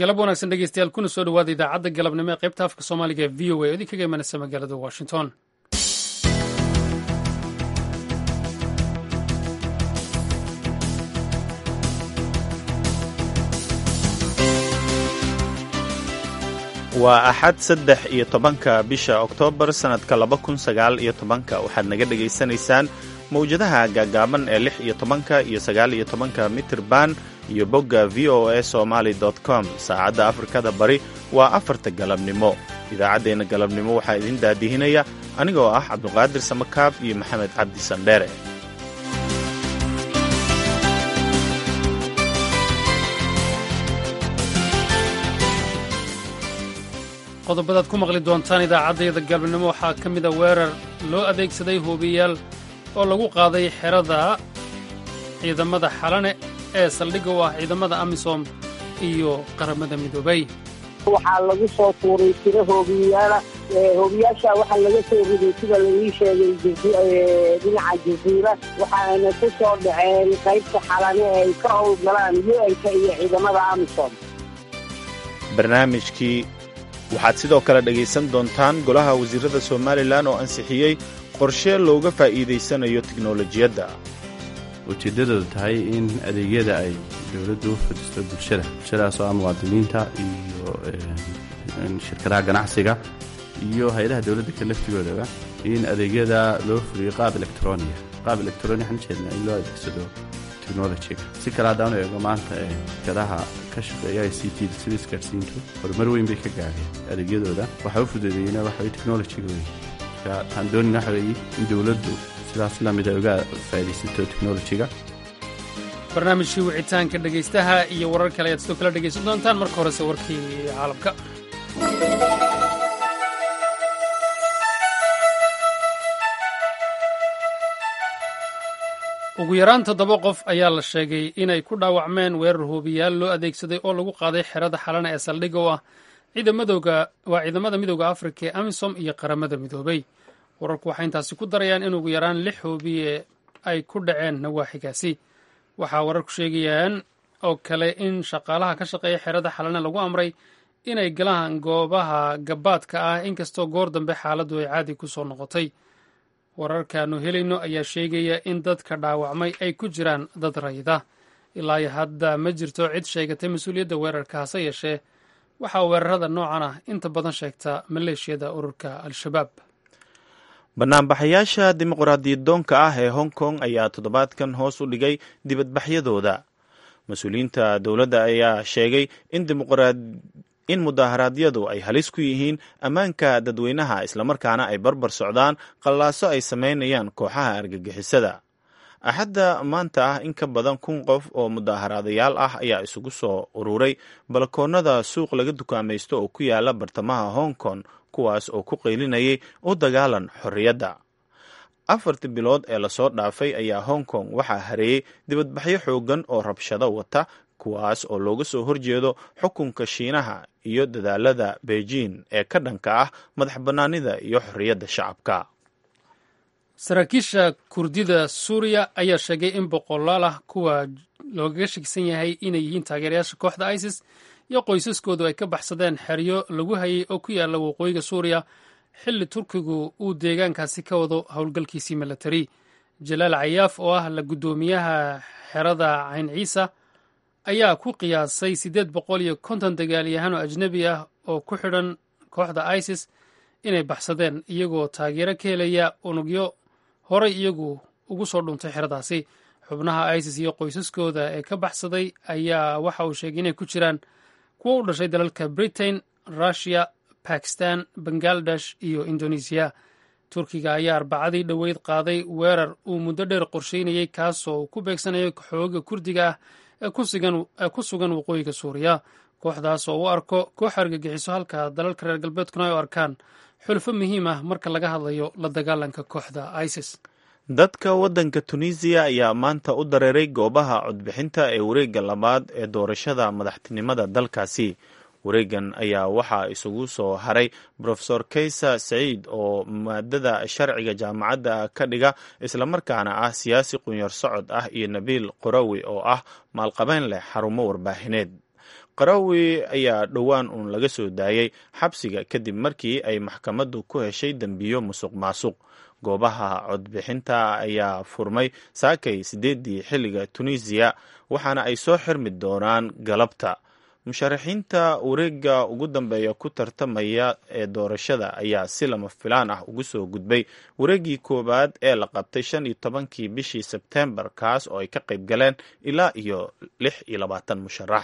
galab wanaagsan dhegeystayaal kuna soo dhawaada idaacadda galabnimo ee qaybta afka soomaaliga ee v o a oo idinkaga imanaysa magaalada washington. waa axad 13 bisha oktoobar sannadka 2019 waxaad naga dhegaysanaysaan mawjadaha gaagaaban ee 16 iyo 19 mitirban iyo bogga v o a somali com. saacadda afrikada bari waa 4 galabnimo. idaacaddeenna galabnimo waxaa idin daadihinaya anigoo ah cabduqaadir samakaab iyo maxamed cabdi sandheere. qodobadaad ku maqli doontaan idaacaddayada galabnimo waxaa ka mida weerar loo adeegsaday hoobiyaal oo lagu qaaday xerada ciidamada xalane ee saldhigga u ah ciidamada amisom iyo qaramada midoobay. waxaa lagu soo tuuray tiro hoobiyaala hoobiyaasha waxaa laga soo riday sida laii sheegay dhinaca jasiira waxaana ku soo dhaceen qaybta xalane ee ay ka howlgalaan u-nka iyo ciidamada amisom. barnaamijkii waxaad sidoo kale dhegaysan doontaan golaha wasiirada somalilan oo ansixiyey qorshe looga faa'iidaysanayo tiknolojiyadda. ujeeddadoodu tahay in adeegyada ay dowladdu u fadisto bulshadaasoo ah muwaadiniinta iyo shirkadaha ganacsiga iyo hay-adaha dowladda ka laftigoodaba in adeegyada loo fuliyo qaab electroniga waxaan ujeednaa in loo adeegsado technolojiga. si kale haddaan eego maanta shirkadaha ka shaqeeya i c t sida isgaarsiintu horumar weyn bay ka gaadheen adeegyadooda waxaa u fududeeyeyna waxa way technolojiga wey. marka waxaan doonayna waxa weeye in dowladdu sidaas lamid ay uga faa'iidaysato technolojiga. barnaamijkii wicitaanka dhegaystaha iyo warar kale ayaad sidoo kale dhegaysan doontaan. marka horese warkii caalamka. ugu yaraan 7 qof ayaa la sheegay inay ku dhaawacmeen weerar hoobiyaal loo adeegsaday oo lagu qaaday xerada xalana ee saldhigga u ah ciidamada midooda afrika ee amisom iyo qaramada midoobay. wararku waxay intaasi ku darayaan in ugu yaraan 6 hoobiye ay ku dhaceen nawaaxigaasi. waxaa wararku sheegayaan oo kale in shaqaalaha ka shaqeeya xerada xalana lagu amray inay galaan goobaha gabaadka ah inkastoo goor dambe xaaladdu ay caadi ku soo noqotay. wararkaannu helayno ayaa sheegaya in dadka dhaawacmay ay ku jiraan dad rayida. ilaa iyo hadda ma jirto cid sheegatay mas-uuliyadda weerarka, hase yeeshee waxaa weerarada noocan ah inta badan sheegta maleeshiyada ururka al-shabaab. banaanbaxayaasha dimuqraadiyadoonka ah ee hong kong ayaa toddobaadkan hoos u dhigay dibadbaxyadooda. mas-uuliyiinta dowladda ayaa sheegay in mudaharaadyadu ay halis ku yihiin ammaanka dadweynaha islamarkaana ay barbar socdaan qallaaso ay samaynayaan kooxaha argagixisada. axadda maanta ah in ka badan 1,000 qof oo mudaharaadayaal ah ayaa isugu soo ururay balkoonnada suuq laga dukaamaysto oo ku yaala bartamaha hong kong, kuwaas oo ku qaylinayay u dagaalan xorriyadda. 4 bilood ee lasoo dhaafay ayaa hong kong waxaa hareeyey dibadbaxyo xooggan oo rabshado wata, kuwaas oo looga soo horjeedo xukunka shiinaha iyo dadaalada beijing ee ka dhanka ah madax bannaanida iyo xorriyadda shacabka. saraakiisha kurdida suuriya ayaa sheegay in boqolaal ah kuwa loogaga shakisan yahay inay yihiin taageerayaasha kooxda isis iyo qoysaskoodu ay ka baxsadeen xeryo lagu hayay oo ku yaalla waqooyiga suuriya xilli turkigu uu deegaankaasi ka wado howlgalkiisii milatari. jalaal cayaaf oo ah la guddoomiyaha xerada cayn ciisa ayaa ku qiyaasay 850 dagaalyahan oo ajnebi ah oo ku xidhan kooxda isis inay baxsadeen iyagoo taageero ka helaya unugyo horay iyagu ugu soo dhuntay xeradaasi. xubnaha isis iyo qoysaskooda ee ka baxsaday ayaa waxa uu sheegay inay ku jiraan kuwo u dhashay dalalka britain, rushiya, bakistan, bangaladesh iyo indonesiya. turkiga ayaa arbacadii dhoweyd qaaday weerar uu muddo dheer qorsheynayay kaasoo uu ku beegsanayo xooga kurdiga ah ee ku sugan waqooyiga suuriya. kooxdaas oo u arko koox argagixiso halka dalalka reer galbeedkuna ay u arkaan xulfo muhiim ah marka laga hadlayo la dagaalanka kooxda isis. dadka waddanka tunisiya ayaa maanta u dareeray goobaha codbixinta ee wareegga labaad ee doorashada madaxtinimada dalkaasi. wareeggan ayaa waxaa isugu soo haray brofesor kaysa saciid oo maadada sharciga jaamacadda ka dhiga islamarkaana ah siyaasi qunyar socod ah iyo nabiil qorawi oo ah maalqabeyn leh xarumo warbaahineed. qaraawi ayaa dhowaan uun laga soo daayey xabsiga kadib markii ay maxkamaddu ku heshay dembiyo musuq maasuq. goobaha codbixinta ayaa furmay saakay 8 xilliga Tunisia waxaana ay soo xirmi doonaan galabta. musharaxiinta wareegga ugu dambeeya ku tartamaya ee doorashada ayaa si lama filaan ah ugu soo gudbay wareeggii koowaad ee la qabtay 15kii bishii Sebteembar, kaas oo ay ka qayb galeen ilaa iyo 26 musharax.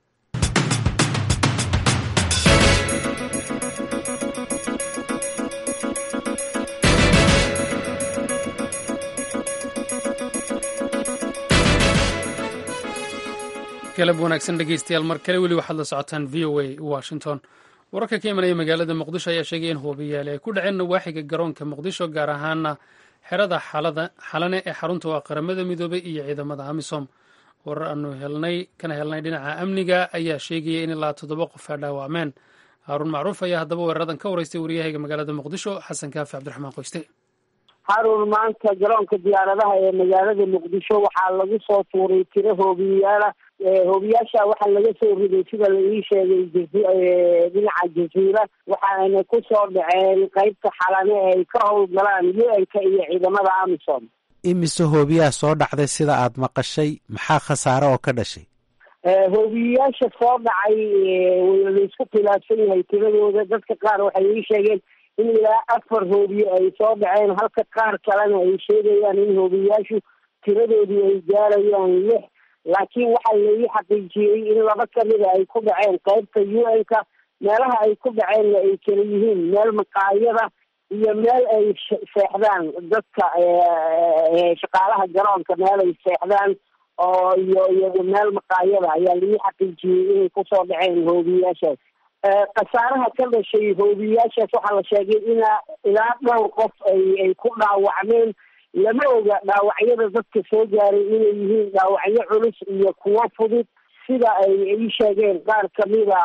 galab wanaagsan dhegeystayaal, mar kale weli waxaad la socotaan v o a Washington. wararka ka imanaya magaalada muqdisho ayaa sheegay in hubiyaal ay ku dhaceen nawaaxiga garoonka muqdisho, gaar ahaana xerada xalane ee xarunta waa qaramada midoobay iyo ciidamada amisom. warar aanu kana helnay dhinaca amniga ayaa sheegaya in ilaa 7 qof ay dhaawacmeen. haaruun macruuf ayaa haddaba weeraradan ka waraystay wariyahayga magaalada muqdisho xasan kaafi cabdiraxmaan qoyste. haruun, maanta garoonka diyaaradaha ee magaalada muqdisho waxaa lagu soo tuuray tiro hoobiyaala. hoobiyaasha waxaa laga soo riday sida la ii sheegay dhinaca jasiira, waxaana ku soo dhaceen qaybta xalane ee ay ka howlgalaan UN-ka iyo ciidamada amisom. imise hoobiyaa soo dhacday sida aad maqashay, maxaa khasaare oo ka dhashay? hoobiyayaasha soo dhacay laisku khilaafsan yahay tiradooda. dadka qaar waxay ii sheegeen in ilaa 4 hoobiye ay soo dhaceen, halka qaar kalena ay sheegayaan in hoobiyayaashu tiradoodii ay gaarayaan 6. laakiin waxaa laii xaqiijiyey in 2 kamida ay ku dhaceen qaybta UN-ka. meelaha ay ku dhaceenna ay kala yihiin meel maqaayada iyo meel ay seexdaan dadka shaqaalaha garoonka, meel ay seexdaan oo iyo meel maqaayada ayaa laii xaqiijiyey inay kusoo dhaceen hoobiyayaashaas. khasaaraha ka dhashay hoobiyayaashaas waxaa la sheegay in ilaa 2 qof ay ku dhaawacmeen. lama oga dhaawacyada dadka soo gaaray inay yihiin dhaawacyo culus iyo kuwo fudud, sida ay ii sheegeen qaar kamida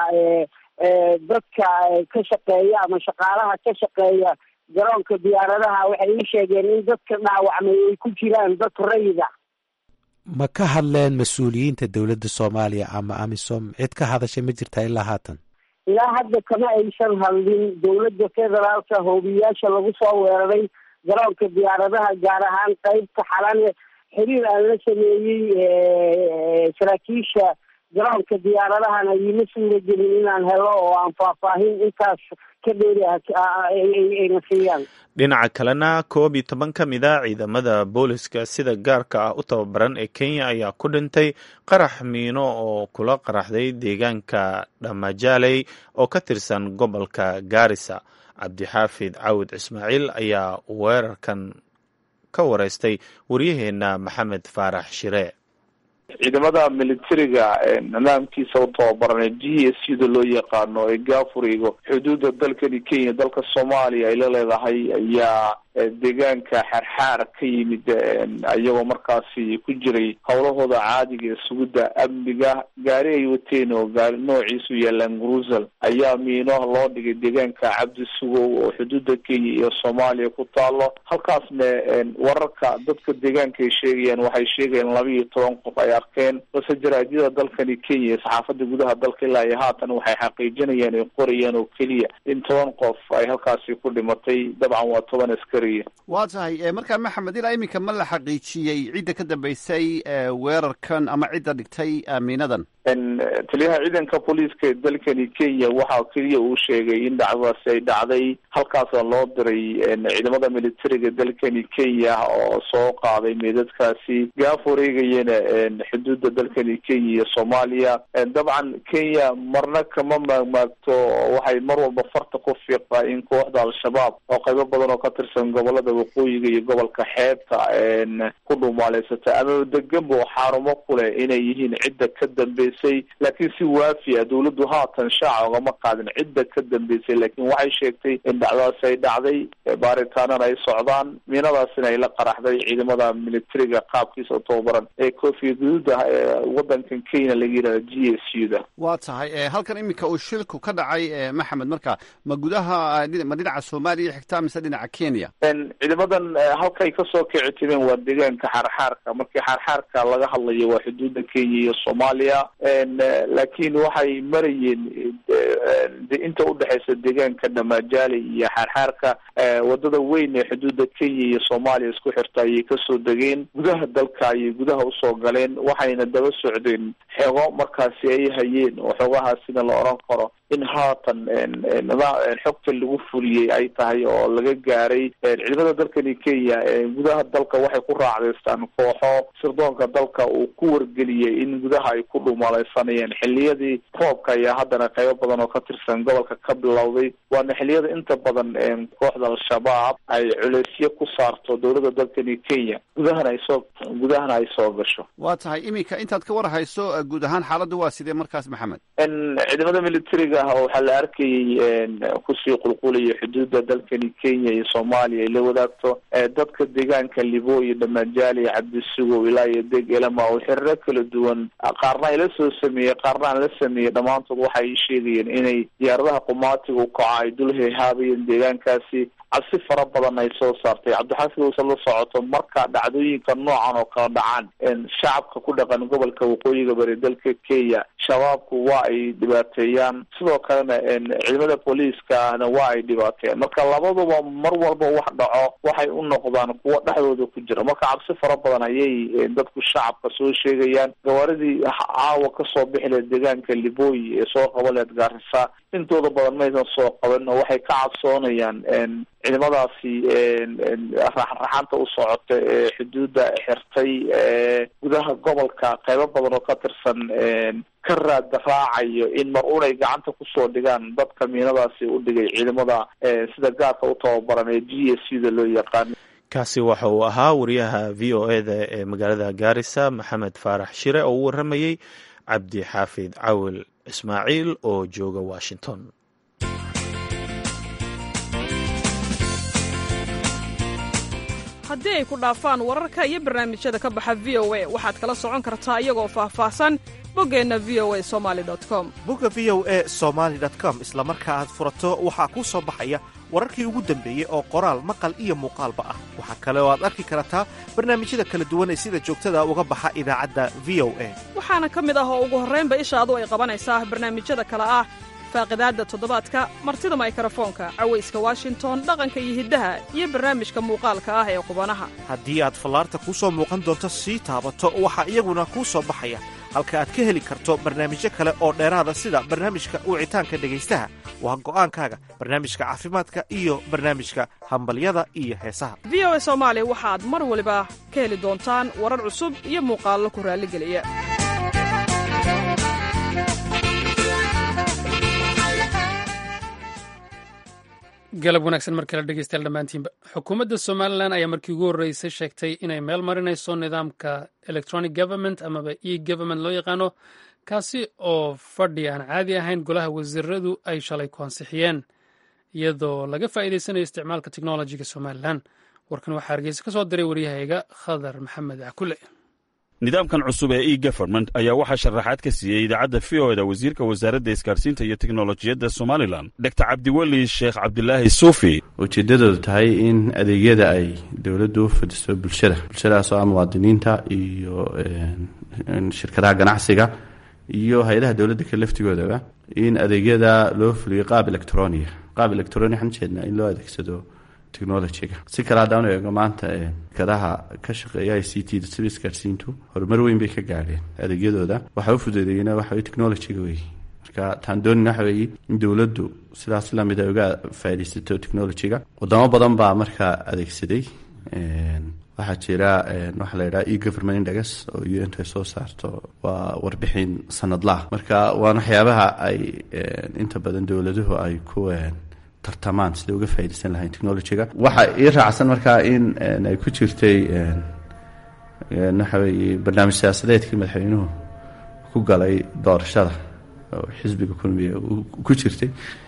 dadka ka shaqeeya ama shaqaalaha ka shaqeeya garoonka diyaaradaha. waxay ii sheegeen in dadka dhaawacmay ay ku jiraan dad rayida. ma ka hadleen mas-uuliyiinta dowladda Soomaaliya ama amisom? cid ka hadashay ma jirtaa ilaa haatan? ilaa hadda kama aysan hadlin dowladda federaalka. hoobiyaasha lagu soo weeraray garoonka diyaaradaha, gaar ahaan qaybta xalane, xiriir aan la sameeyey saraakiisha garoonka diyaaradahan ayima suura gelin inaan helo oo aan faahfaahin intaas ka dheeri ayna siiyaan. dhinaca kalena 11 ka mid a ciidamada booliska sida gaarka ah u tababaran ee Kenya ayaa ku dhintay qarax miino oo kula qaraxday deegaanka Dhamajaaley oo ka tirsan gobolka Gaarisa. cabdixaafid cawd ismaaciil ayaa weerarkan ka waraystay wariyaheena maxamed faarax shire. ciidamada militariga nidaamkiisa u tababaran GSU-da loo yaqaano ee gaafuriga xuduudda dalkani Kenya dalka Soomaaliya ay la leedahay ayaa deegaanka xarxaar ka yimid ayagoo markaasi ku jiray howlahooda caadiga ee sugidda amniga. gaari ay wateen oo gaari noociisu yeelan Grusel ayaa miino loo dhigay deegaanka Cabdi Sugow oo xuduudda Kenya iyo Soomaaliya ku taalo. halkaasna wararka dadka deegaanka ay sheegayaan waxay sheegayaan 12 qof ay arkeen, balse jaraa'idada dalkani Kenya saxaafadda gudaha dalka ilaa iyo haatan waxay xaqiijinayaan ay qorayaan oo keliya in 10 qof ay halkaasi ku dhimatay. dabcan waa 10 askari. waa tahay markaa maxamed, ilaa iminka ma la xaqiijiyey cidda ka dambeysay weerarkan ama cidda dhigtay miinadan? taliyaha ciidanka booliiska ee dalkani Kenya waxaa keliya uu sheegay in dhacdadaasi ay dhacday. halkaasoo loo diray ciidamada militariga dalkani Kenya oo soo qaaday meedadkaasi gaaf wareegayana xuduudda dalkani Kenya iyo Soomaaliya. dabcan Kenya marna kama maagmaagto, waxay mar walba farta ku fiiqdaa in kooxda al-shabaab oo qaybo badan oo ka tirsan gobolada waqooyiga iyo gobolka xeebta ku dhuumaaleysata ama deganba oo xarumo ku leh inay yihiin cidda ka dambeysay. laakiin si waafi ah dowladdu haatan shaaca ugama qaadin cidda ka dambeysay, laakiin waxay sheegtay in dhacdadaasi ay dhacday, baaritaanana ay socdaan, miinadaasina ay la qaraxday ciidamada militariga qaabkiisa u tababaran ee koofiya guduuda ee wadankan Kenya laga yidhahdo GSU-da. waa tahay halkan iminka uu shilku ka dhacay maxamed, marka ma gudaha ma dhinaca Soomaaliya xigtaa mise dhinaca Kenya? ciidamadan halkay kasoo kici timeen waa deegaanka xarxaarka. markii xarxaarka laga hadlayo waa xuduudda Kenya iyo Soomaaliya. laakiin waxay marayeen inta udhexaysa deegaanka dhamajaali iyo xaarxaarka wadada weyn ee xuduuda Kenya iyo Soomaaliya isku xirta ayay kasoo degeen gudaha dalka ayay gudaha usoo galeen waxayna daba socdeen xogo markaasi ay hayeen oo xogahaasina la oran karo in haatan xogta lagu fuliyey ay tahay oo laga gaaray ciidamada dalkani Kenya gudaha dalka waxay ku raacdeystaan kooxo sirdoonka dalka uu ku wargeliyay in gudaha ay ku dhumalaysanayeen xilliyadii roobka ayaa haddana qaybo badan oo ka tirsan gobolka ka bilowday waana xilliyada inta badan kooxda al-shabaab ay culeysyo ku saarto dowladda dalkani Kenya gudahana ay soo gasho. waa tahay iminka intaad ka warhayso guud ahaan xaaladdu waa sidee markaas maxamed? ciidamada militariga oo waxaa la arkayay kusii qulqulaya xuduuda dalkani Kenya iyo Soomaaliya ay la wadaagto dadka deegaanka Libo iyo Dhamajaali Cabdisugo ilaa iyo Degelama oo xirro kala duwan qaarna ay la soo sameeyay qaarna aan la sameeyay dhamaantood waxay sheegayeen inay diyaaradaha qumaatiga u kaca ay dul heehaabayeen deegaankaasi cabsi fara badan ay soo saartay. Cabdixaafid oo la socoto marka dhacdooyinka noocan oo kala dhacaan shacabka ku dhaqan gobolka waqooyiga bari dalka Kenya shabaabku waa ay dhibaateeyaan sidoo kalena ciidamada booliiskana waa ay dhibaateeyaan marka labaduba mar walba wax dhaco waxay u noqdaan kuwa dhexdooda ku jira marka cabsi fara badan ayay dadku shacabka soo sheegayaan. gawaaridii caawa kasoo bixi deegaanka Liboy ee soo qabaleed Gaarisa intooda badan maysan soo qaban oo waxay ka cabsoonayaan ciidamadaasi raxraxanta u socota ee xuduuda xirtay gudaha gobolka qaybo badan oo ka tirsan ka raad raacayo in mar unay gacanta kusoo dhigaan dadka miinadaasi u dhigay ciidamada sida gaarka u tababaran ee GSU-da loo yaqaan. kaasi waxa uu ahaa wariyaha VOA-da ee magaalada Gaarisa Maxamed Faarax Shire oo u waramayey Cabdi Xaafid Cawil Ismaaciil oo jooga Washington. haddii ay ku dhaafaan wararka iyo barnaamijyada ka baxa VOA waxaad kala socon kartaa iyagoo faahfaahsan boggeenna voasomali.com. bogga voasomali.com isla marka aad furato waxaa kuu soo baxaya wararkii ugu dambeeyey oo qoraal maqal iyo muuqaalba ah. waxaa kale oo aad arki kartaa barnaamijyada kala duwan ee sida joogtada uga baxa idaacadda VOA. waxaana ka mid ah oo ugu horraynba ishaadu ay qabanaysaa barnaamijyada kale ah faaqidaadda toddobaadka martida maykarafoonka cawayska Washington dhaqanka iyo hiddaha iyo barnaamijka muuqaalka ah ee qubanaha. haddii aad fallaarta kuu soo muuqan doonto sii taabato waxaa iyaguna kuu soo baxaya halka aad ka heli karto barnaamijyo kale oo dheeraada sida barnaamijka wicitaanka dhegaystaha waa go'aankaaga barnaamijka caafimaadka iyo barnaamijka hambalyada iyo heesaha. VOA Soomaali waxaad mar waliba ka heli doontaan warar cusub iyo muuqaallo ku raalligeliya. galab wanaagsan mar kale dhegeystayaal dhammaantiinba xukuumadda somalilan ayaa markii ugu horreysay sheegtay inay meel marinayso nidaamka electronic government amaba e-government loo yaqaano kaasi oo fadhi aan caadi ahayn golaha wasiiradu ay shalay ku ansixiyeen iyadoo laga faa'iidaysanayo isticmaalka technologiga somalilan. warkan waxaa hargeysa ka soo diray waryahayga khadar maxamed cakule. nidaamkan cusub ee e-government ayaa waxaa sharaxaad ka siiyey idaacadda VOA-da wasiirka wasaaradda isgaarsiinta iyo teknolojiyadda somalilan dr cabdiweli sheekh cabdilaahi suufi. ujeeddadoodu tahay in adeegyada ay dowladdu u fadhisto bulshadaasoo ah muwaadiniinta iyo shirkadaha ganacsiga iyo hay-adaha dowladda ka laftigoodaba in adeegyada loo fuliyo qaab electroniga waxaan ujeednaa in loo adeegsado technologyga. si kale haddaan u eego maanta shirkadaha ka shaqeeya ICT-da sida isgaarsiintu horumar weyn bay ka gaadheen adeegyadooda waxaa u fududeeyena waxa weye technologyga weeye. marka taan doonina waxa weeye in dowladdu sidaas lamid ay uga faa'iidaysato technologyga. wadamo badan baa markaa adeegsaday. waxaa jira waxa la yidhaha e-government index oo UN ay soo saarto waa warbixin sanadlaah. marka waan waxyaabaha ay inta badan dowladuhu ay ku tartamaan sida uga faa'iidaysan lahayn technologyga. waxa ii raacsan markaa in ay ku jirtay waxa weeye barnaamij siyaasadeedkii madaxweynuhu ku galay doorashada oo xisbiga kulmiya ku jirtay.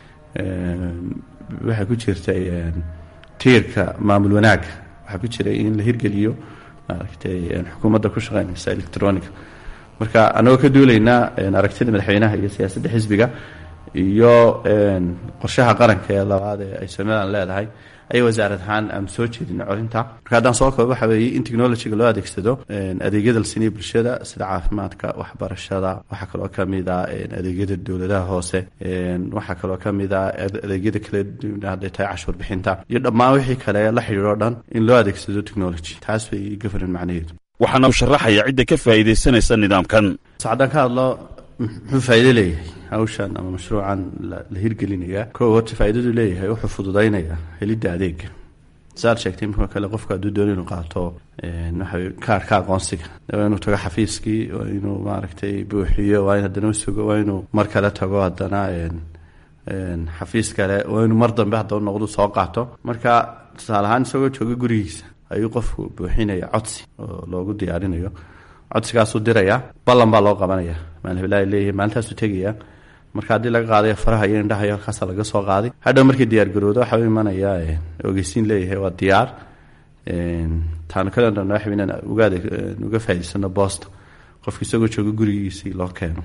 waxaa ku jirtay tiirka maamul wanaagga waxaa ku jiray in la hirgeliyo maaragtay xukuumadda ku shaqeynaysa electronic. marka anagoo ka duulaynaa aragtida madaxweynaha iyo siyaasadda xisbiga iyo qorshaha qaranka ee labaad ee ay Somaliland leedahay ay wasaarad ahaan aan soo jeedin corinta. Marka haddaan soo koobo waxa weeye in technology-ga loo adeegsado adeegyada la siinayo bulshada sida caafimaadka, waxbarashada, waxa kaloo ka mid ah adeegyada dowladaha hoose, waxa kaloo ka mid ah adeegyada kale hadday tahay cashuur bixinta iyo dhammaan wixii kale la xiriiro dhan in loo adeegsado technology. Taas bay government macnaheedu. waxaana uu sharaxaya cidda ka faa'iidaysanaysa nidaamkan. Saacadaan ka hadlo muxuu faa'iido leeyahay hawshan ama mashruucan la hirgelinaya. Koow horta faa'iidadu leeyahay wuxuu fududaynaya helidda adeega. saad sheegtay marka kale qofka hadduu doono inuu qaato waxa kaarka aqoonsiga waa inuu tago xafiiskii, waa inuu maaragtay buuxiyo, waa in haddana sugo, waa inuu mar kale tago haddana xafiis kale, waa inuu mar dambe haddaba noqdo soo qaato. Marka tusaale ahaan isagoo jooga gurigiisa ayuu qofku buuxinaya codsi oo loogu diyaarinayo. codsigaasuu diraya, ballan baa loo qabanaya, maalin hiblaahi leeyahay maalintaasuu tegaya. marka haddii laga qaadayo faraha iyo indhaha iyo halkaasa laga soo qaaday. hadhow markii diyaar garoodo waxa u imanaya ogeysiin leeyahay waa diyaar. taanu kala dhanaa xibinaan uga faa'iidaysano boosta qofka isagoo jooga gurigiisii loo keeno.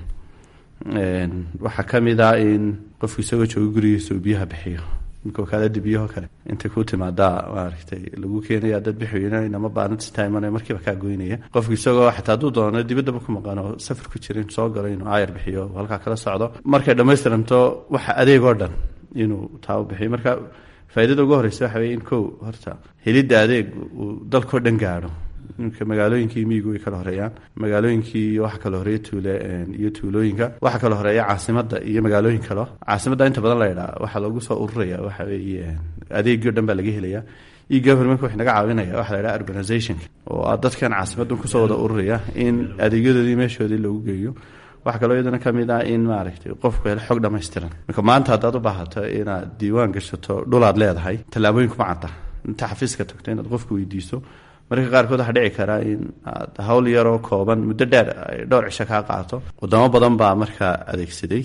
waxaa ka mid ah in qofka isagoo jooga gurigiisa uu biyaha bixiyo. ninka wakaalada biyaho kale intay ku timaadaa maaragtay lagu keenaya dad bixiyana inama baanad istaaymanaya markiiba kaa goynaya. qofka isagoo xataa hadduu doono dibaddaba ku maqan oo safar ku jirin soo galo inuu aayar bixiyo halkaa kala socdo. markay dhammaystiranto waxa adeeg oo dhan inuu taa u bixiyo. marka faa'iidada ugu horreysa waxa weeye in kow horta helidda adeeg uu dalkao dhan gaadho. ninka magaalooyinkii miyigu way kala horeeyaan, magaalooyinkii waxa kala horeeya iyo tuulooyinka, waxa kala horeeya caasimadda iyo magaalooyin kale. caasimadda inta badan la yidhaha waxaa loogu soo ururaya waxa weeye adeegyo dhan baa laga helaya. e-governmentka wuxuu naga caawinaya waxa la yidhaha urbanizationka oo dadkan caasimaddan kusoo wada ururaya in adeegyadoodii meeshoodii lagu geeyo. waxa kaloo iyadana ka mid ah in maaragtay qofku helo xog dhammaystiran. marka maanta haddaad u baahato inaad diiwaan gashato dhulaad leedahay, tallaabooyin kuma cadda. inta xafiiska tagto inaad qofku weydiiso. marka qaarkood waxaa dhici karaa in aad hawl yaroo kooban muddo dheer ay dhowr cisho kaa qaato. wadamo badan baa markaa adeegsaday.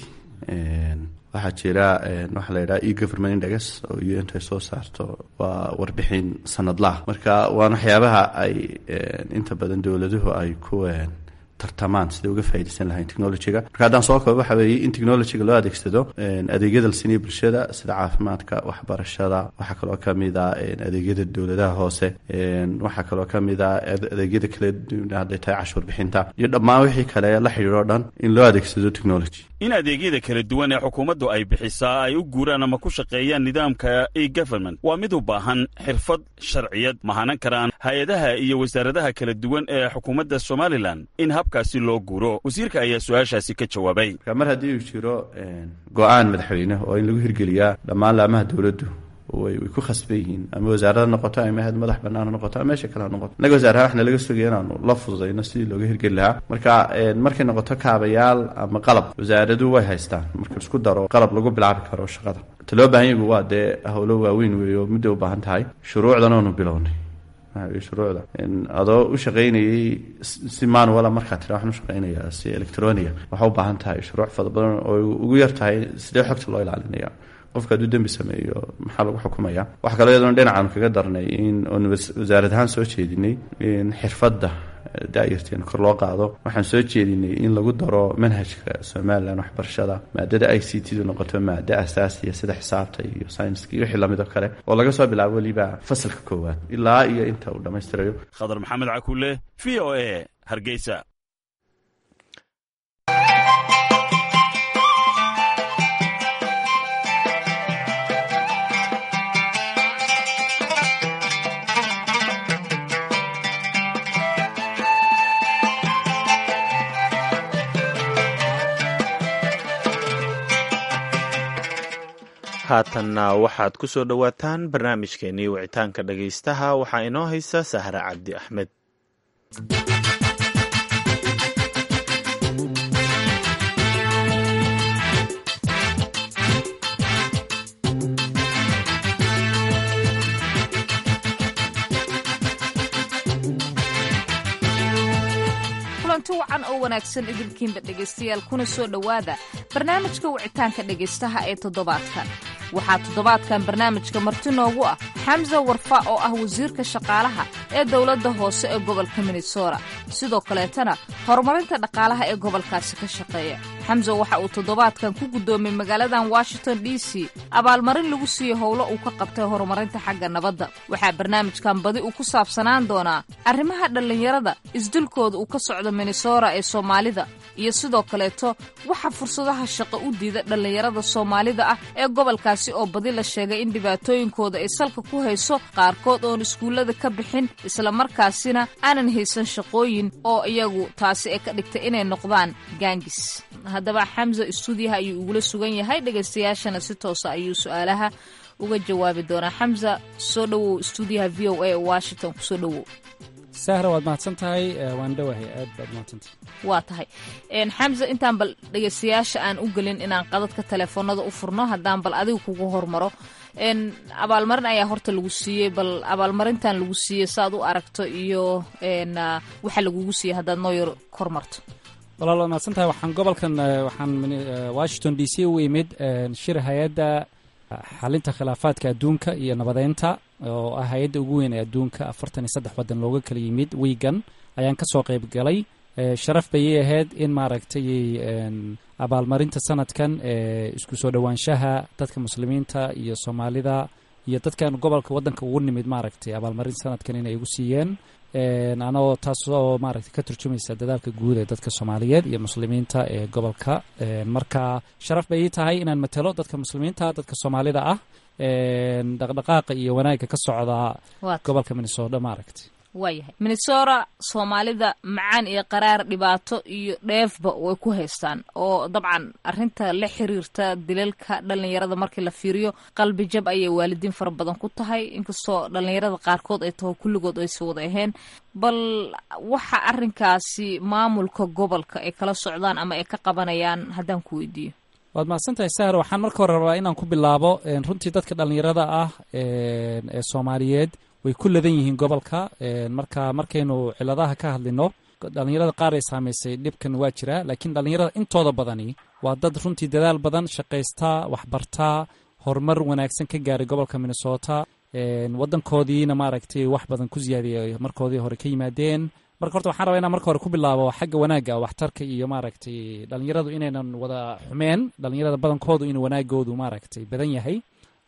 waxaa jira waxa la yidhaha e-government index oo UN ay soo saarto, waa warbixin sanadlaah. marka waan waxyaabaha ay inta badan dowladuhu ay ku tartamaan siday uga faa'iidaysan lahayn technology-ga. marka haddaan soo koobo waxa weeye in technology-ga loo adeegsado adeegyada la siinayo bulshada sida caafimaadka, waxbarashada, waxa kaloo ka mid ah adeegyada dowladaha hoose, waxa kaloo ka mid ah adeegyada kale hadday tahay cashuur bixinta iyo dhammaan wixii kale la xiriiro dhan in loo adeegsado technology. in adeegyada kala duwan ee xukuumaddu ay bixisaa ay u guuraan ama ku shaqeeyaan nidaamka e-government waa mid u baahan xirfad sharciyad mahanan karaan hay-adaha iyo wasaaradaha kala duwan ee xukuumadda Somaliland in habkaasi loo guuro. wasiirka ayaa su-aashaasi ka jawaabay. mar haddii uu jiro go-aan madaxweyne oo in lagu hirgeliyaa dhammaan laamaha dowladdu way ku khasban yihiin, ama wasaarada noqoto ama hay'ad madax bannaan noqoto ama meesha kale ha noqoto. innaga wasaaraha waxna laga sugaya inaanu la fududayno sidii looga hirgeli lahaa. marka markay noqoto kaabayaal ama qalab, wasaaradu way haystaan. marka isku daro qalab lagu bilaabi karo shaqada. ta loo baahan yahay waa dee howlo waaweyn weeye oo muddo u baahan tahay. shuruucdan oonu bilownay shuruucda adoo u shaqaynayay si manuala markaa tira waxaan u shaqaynayaa si electronia. waxaa u baahan tahay shuruuc fara badan oo ugu yar tahay sidee xogta loo ilaalinaya. qofka hadduu dembi sameeyo maxaa lagu xukumaya. waxa kaloo iyadana dhinacan kaga darnay in wasaarad ahaan soo jeedinay in xirfadda daayirteen kor loo qaado. waxaan soo jeedinay in lagu daro manhajka Somaliland waxbarashada maadada ICT-du noqoto maada asaasiya sida xisaabta iyo sayniska iyo wixii lamid oo kale oo laga soo bilaabo waliba fasalka koowaad ilaa iyo inta uu dhammaystirayo. khadar maxamed cakuule, VOA, Hargeysa. haatanna waxaad ku soo dhowaataan barnaamijkeennii wicitaanka dhegaystaha. waxaa inoo haysa Sahra Cabdi Axmed. kulanti wacan oo wanaagsan idinkiinba dhegaystayaal, kuna soo dhowaada barnaamijka wicitaanka dhegaystaha ee toddobaadkan. waxaa toddobaadkan barnaamijka marti noogu ah Xamza Warfa oo ah wasiirka shaqaalaha ee dowladda hoose ee gobolka minnesota sidoo kaleetana horumarinta dhaqaalaha ee gobolkaasi ka shaqeeya xamse waxa uu toddobaadkan ku guddoomiyey magaaladan washington d c abaalmarin lagu siiyey howlo uu ka qabtay horumarinta xagga nabadda waxaa barnaamijkan badi uu ku saabsanaan doonaa arrimaha dhallinyarada isdilkooda uu ka socdo minnesota ee soomaalida iyo sidoo kaleeto waxa fursadaha shaqo u diida dhallinyarada soomaalida ah ee gobolkaasi oo badi la sheegay in dhibaatooyinkooda ay salka ku hayso qaarkood oon iskuullada ka bixin islamarkaasina aanan haysan shaqooyin oo iyagu taasi ay ka dhigtay inay noqdaan gaangis haddaba xamse istuudiyaha ayuu ugula sugan yahay dhegaystayaashana si toosa ayuu su-aalaha uga jawaabi doonaa xamse soo dhowow istuudiyaha v o a ee washington kusoo dhowow sahra waad mahadsan tahay waan dhowahay aad baad mahadsantahay waa tahay xamse intaan bal dhegaystayaasha aan u gelin inaan qadadka teleefoonada u furno haddaan bal adiga kugu hormaro abaalmarin ayaa horta lagu siiyey bal abaalmarintan lagu siiyey saaad u aragto iyo waxa lagugu siiyey haddaad noo yar kormarto walaal waad mahadsan tahay waxaan gobolkan waxaan washington d c u imid shir hay-adda xalinta khilaafaadka adduunka iyo nabadeynta oo ah hay-adda ugu weyn ee adduunka 43 waddan looga kala yimid wiigan ayaan ka soo qayb galay sharaf bayay ahayd in maaragtay abaalmarinta sanadkan isku soo dhowaanshaha dadka muslimiinta iyo soomaalida iyo dadkan gobolka waddanka ugu nimid maaragtay abaalmarin sanadkan inay igu siiyeen anoo taasoo maaragtay ka turjumaysa dadaalka guud ee dadka soomaaliyeed iyo muslimiinta ee gobolka marka sharaf bay ii tahay inaan matalo dadka muslimiinta dadka soomaalida ah dhaqdhaqaaqa iyo wanaagga ka socda gobolka minnesota maaragtay waayahay minnesota soomaalida macaan iyo qaraar dhibaato iyo dheefba way ku haystaan oo dabcan arrinta la xiriirta dilalka dhallinyarada markii la fiiriyo qalbi jab ayay waalidiin fara badan ku tahay inkastoo dhallinyarada qaarkood ay taho kulligood aysa wada ahayn bal waxa arrinkaasi maamulka gobolka ay kala socdaan ama ay ka qabanayaan haddaan ku weydiiyo waad mahadsantahay sahar waxaan marka hore rabaa inaan ku bilaabo runtii dadka dhallinyarada ah ee soomaaliyeed way ku ladan yihiin gobolka markaynu ciladaha ka hadlino dhallinyarada qaar ay saamaysay dhibkan waa jira laakiin dhallinyarada intooda badani waa dad runtii dadaal badan shaqaystaa waxbartaa horumar wanaagsan ka gaaray gobolka minnesota waddankoodiina maaragtay wax badan ku siyaadiyay markoodii hore ka yimaadeen marka horta waxaan rabaa inaan marka hore ku bilaabo xagga wanaagga waxtarka iyo maaragtay dhallinyaradu inaynan wada xumeen dhallinyarada badankoodu in wanaagoodu maaragtay badan yahay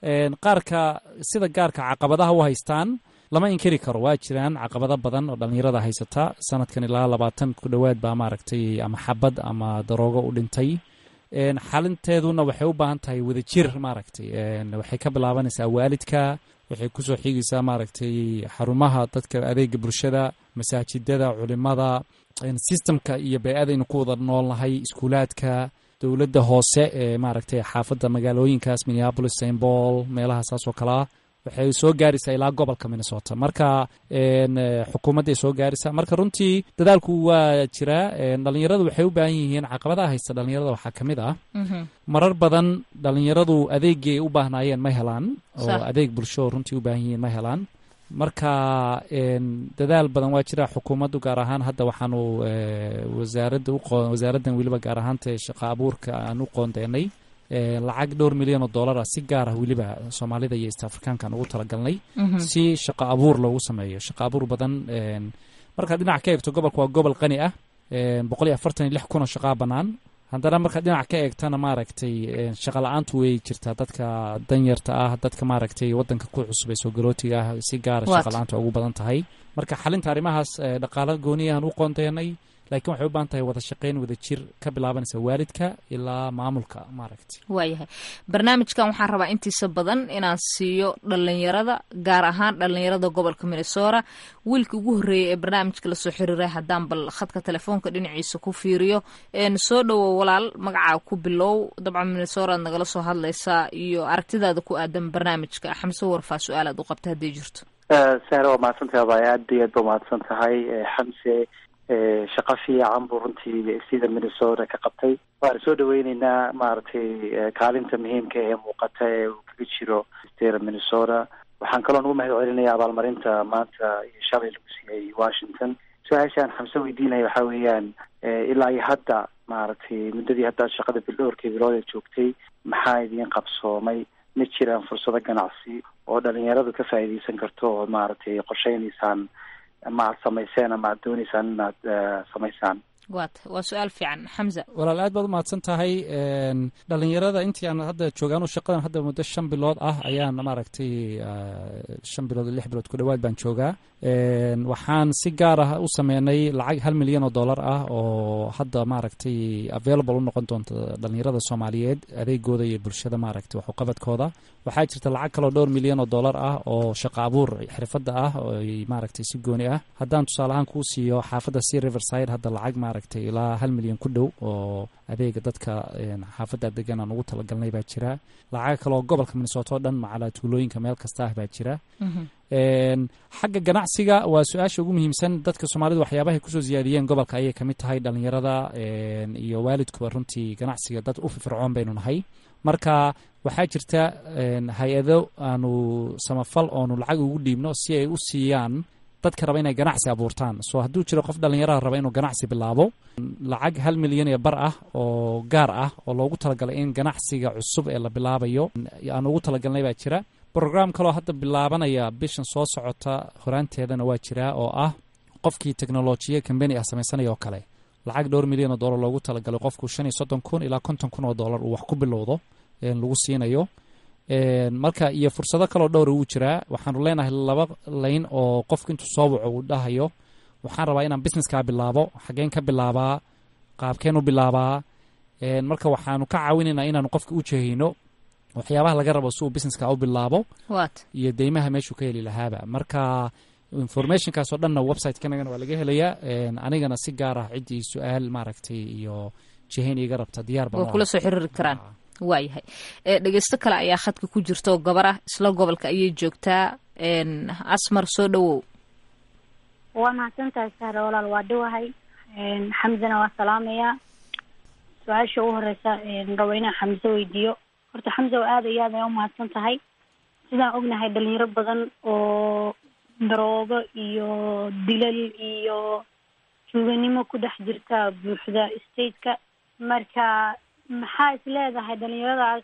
qaarka sida gaarka caqabadaha u haystaan lama inkiri karo waa jiraan caqabado badan oo dhallinyarada haysata sanadkan ilaa 20 ku dhowaad baa maaragtay ama xabad ama daroogo u dhintay xalinteeduna waxay u baahan tahay wadajir maaragtay waxay ka bilaabanaysaa waalidka waxay kusoo xigaysaa maaragtay xarumaha dadka adeega bulshada masaajidada culimada systemka iyo bey-ada aynu ku wada noolnahay iskuulaadka dowladda hoose ee maaragtay xaafadda magaalooyinkaas minneapolis st paul meelaha saas oo kalea waxay soo gaaraysaa ilaa gobolka minnesota marka xukuumadday soo gaaraysaa marka runtii dadaalku waa jiraa dhallinyaradu waxay u baahan yihiin caqabadaha haysta dhallinyarada waxaa ka mid ah marar badan dhallinyaradu adeegii ay u baahnaayeen ma helaan oo adeeg bulsho runtii u baahan yihiin ma helaan marka dadaal badan waa jira xukuumaddu gaar ahaan hadda waxaanu wasaaraddan weliba gaar ahaanta shaqa abuurka aan u qoondeynay lacag $2 milyan si gaar ah weliba soomaalida iyo east africaankan ugu talagalnay si shaqa abuur loogu sameeyo shaqa abuur badan markaad dhinac ka eegto gobolka waa gobol qani ah 146 kun oo shaqaa bannaan haddana markaad dhinac ka eegtana maaragtay shaqa la-aantu way jirtaa dadka danyarta ah dadka maaragtay waddanka ku cusub ee soo galootiga ah si gaara shaqa la-aantu ugu badan tahay marka xalinta arrimahaas dhaqaalo gooniyahan u qoondeynay laakiin waxay u baahan tahay wada shaqayn wada jir ka bilaabanaysa waalidka ilaa maamulka maaragtay waayahay barnaamijkan waxaan rabaa intiisa badan inaan siiyo dhallinyarada gaar ahaan dhallinyarada gobolka minnesota wiilka ugu horreeyay ee barnaamijka lasoo xiriiray haddaan bal khadka telefoonka dhinaciisa ku fiiriyo soo dhowow walaal magacaa ku bilow dabcan minnesota ad nagala soo hadlaysaa iyo aragtidaada ku aadan barnaamijka xamse warfaa su-aalaad u qabta hadday jirto sahra waa mahadsantahay abay aad iyo aad ba mahadsan tahay xamse shaqo fiican buu runtii sida minnesota ka qabtay waan soo dhaweyneynaa maaragtay kaalinta muhiimka ee muuqata ee uu kaga jiro state minnesota waxaan kaloo ugu mahad celinaya abaalmarinta maanta iyo shalay lagu siiyey washington su-aashaan xamse weydiinaya waxaa weeyaan ilaa iyo hadda maaragtay muddadii hadda shaqada bildhowrkii bilooda joogtay maxaa idiin qabsoomay ma jiraan fursado ganacsi oo dhalinyaradu ka faa'iidaysan karto oo maaragtay qorsheynaysaan ma aad samayseen ama aad dooneysaan inaad samaysaan? waa su-aal fiican. Xamza, walaal aad baad umahadsan tahay. dhalinyarada intii aan hadda joogaan shaqadan hadda muddo 5 bilood ah ayaan maaragtay 5 bilood 6 bilood ku dhawaad baan joogaa. waxaan si gaar ah u sameynay lacag $1 milyan ah oo hadda maaragtay available u noqon doonta dhalinyarada Soomaaliyeed adeegooda iyo bulshada maaragtay wax u qabadkooda. waxaa jirta lacag kale oo $2 milyan ah oo shaqo abuur xirfada ah oo maaragtay si gooni ah. haddaan tusaale ahaan kuu siiyo xaafadda Sea Riverside hadda lacag maaragtay ilaa $1 milyan ku dhow oo adeega dadka xaafadda degan aan ugu talagalnay baa jira. lacag kale oo gobolka Minnesota oo dhan macala tuulooyinka meel kasta ah baa jira. xagga ganacsiga waa su-aasha ugu muhiimsan. dadka Soomaalidu waxyaabahay kusoo ziyaadiyeen gobolka ayay kamid tahay dhalinyarada iyo waalidkuba runtii ganacsiga dad u firfircoon baynu nahay. marka waxaa jirta hay-ado aanu samafal oonu lacag ugu dhiibno si ay u siiyaan dadka raba inay ganacsi abuurtaan. soo hadduu jiro qof dhalinyaraha raba inuu ganacsi bilaabo, lacag $1 milyan ah oo gaar ah oo loogu talagalay in ganacsiga cusub ee la bilaabayo aan ugu talagalnay baa jira. brogram kaloo hadda bilaabanaya bishan soo socota horaanteedana waa jira oo ah qofkii teknolojiya kambani ah samaysanaya oo kale lacag $2 milyan loogu talagalay qofku $35,000 ilaa $50,000 uu wax ku bilowdo lagu siinayo. marka iyo fursado kaloo dhowr uu jiraa. waxaanu leenahay 2 layn oo qofku intuu soo waco uu dhahayo waxaan rabaa inaan businesska bilaabo, xageen ka bilaabaa, qaabkeen u bilaabaa. marka waxaanu ka caawinaynaa inaanu qofka u jeehino waxyaabaha laga rabo si uu businesska u bilaabo iyo deymaha meeshuu ka heli lahaaba. marka informationkaas oo dhanna website-kanagana waa laga helayaa. anigana si gaar ah ciddii su-aal maaragtay iyo jehayn iga rabta diyaar baan kula soo xiriiri karaan. waayahay, dhegeysto kale ayaa khadka ku jirta oo gabar ah isla gobolka ayay joogtaa. asmar soo dhawow. waa mahadsantahay sahra walaal, waa dhawahay. xamzana waa salaamayaa. su-aasha ugu horeysa rabo inaan xamse weydiiyo. horta xamse aad iyo aad ay u mahadsan tahay. sidaan ognahay dhalinyaro badan oo daroogo iyo dilal iyo suuganimo ku dhex jirta buuxda stateka. marka maxaa is leedahay dhalinyaradaas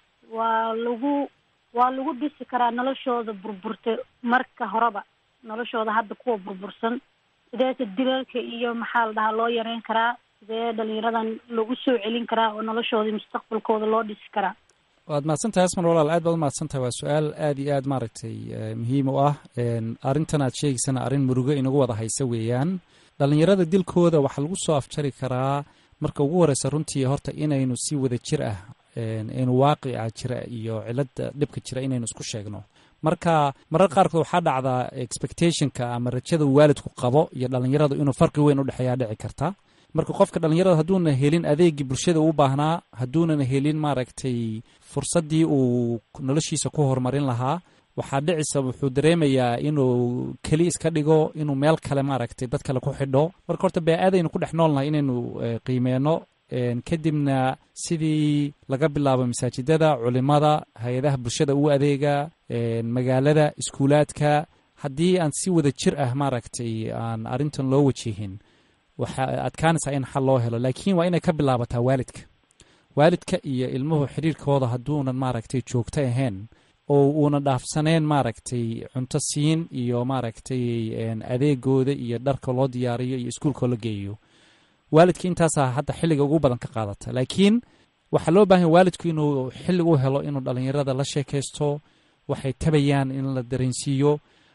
waa lagu dhisi karaa noloshooda burburta marka horeba, noloshooda hadda kuwa burbursan sideese dilalka iyo maxaa la dhahaa loo yareyn karaa? sidee dhalinyaradan lagu soo celin karaa oo noloshooda mustaqbalkooda loo dhisi karaa? waad mahadsantahay asmar walaal, aad baad umahadsantahay. waa su-aal aad iyo aad maaragtay muhiim u ah. arrintan aad sheegaysana arrin murugo inagu wada haysa weeyaan. dhalinyarada dilkooda waxaa lagu soo afjari karaa marka ugu horeysa runtii horta inaynu si wada jir ah inu waaqica jira iyo cilada dhibka jira inaynu isku sheegno. marka marar qaarkood waxaa dhacdaa expectationka ama rajada waalidku qabo iyo dhalinyaradu inuu farqi weyn u dhexeeyaa dhici karta. marka qofka dhalinyarada hadduuna helin adeegii bulshada u baahnaa, hadduunana helin maaragtay fursaddii uu noloshiisa ku horumarin lahaa, waxaa dhicisa wuxuu dareemayaa inuu keli iska dhigo, inuu meel kale maaragtay dad kale ku xidho. marka horta bee-aadaynu ku dhex noolnahay inaynu qiimeyno. kadibna sidii laga bilaabo masaajidada, culimada, hay-adaha bulshada u adeega, magaalada, iskuulaadka, haddii aan si wada jir ah maaragtay aan arrintan loo wajihin waxaa adkaanaysaa in xal loo helo. laakiin waa inay ka bilaabataa waalidka iyo ilmuhu xiriirkooda hadduunan maaragtay joogto ahayn oo uuna dhaafsaneen maaragtay cunto siin iyo maaragtay adeegooda iyo dharka loo diyaariyo iyo iskuulkoo la geeyo. waalidka intaasaa hadda xilliga ugu badan ka qaadata. laakiin waxaa loo baahan waalidku inuu xilli u helo inuu dhalinyarada la sheekaysto, waxay tabayaan in la dareensiiyo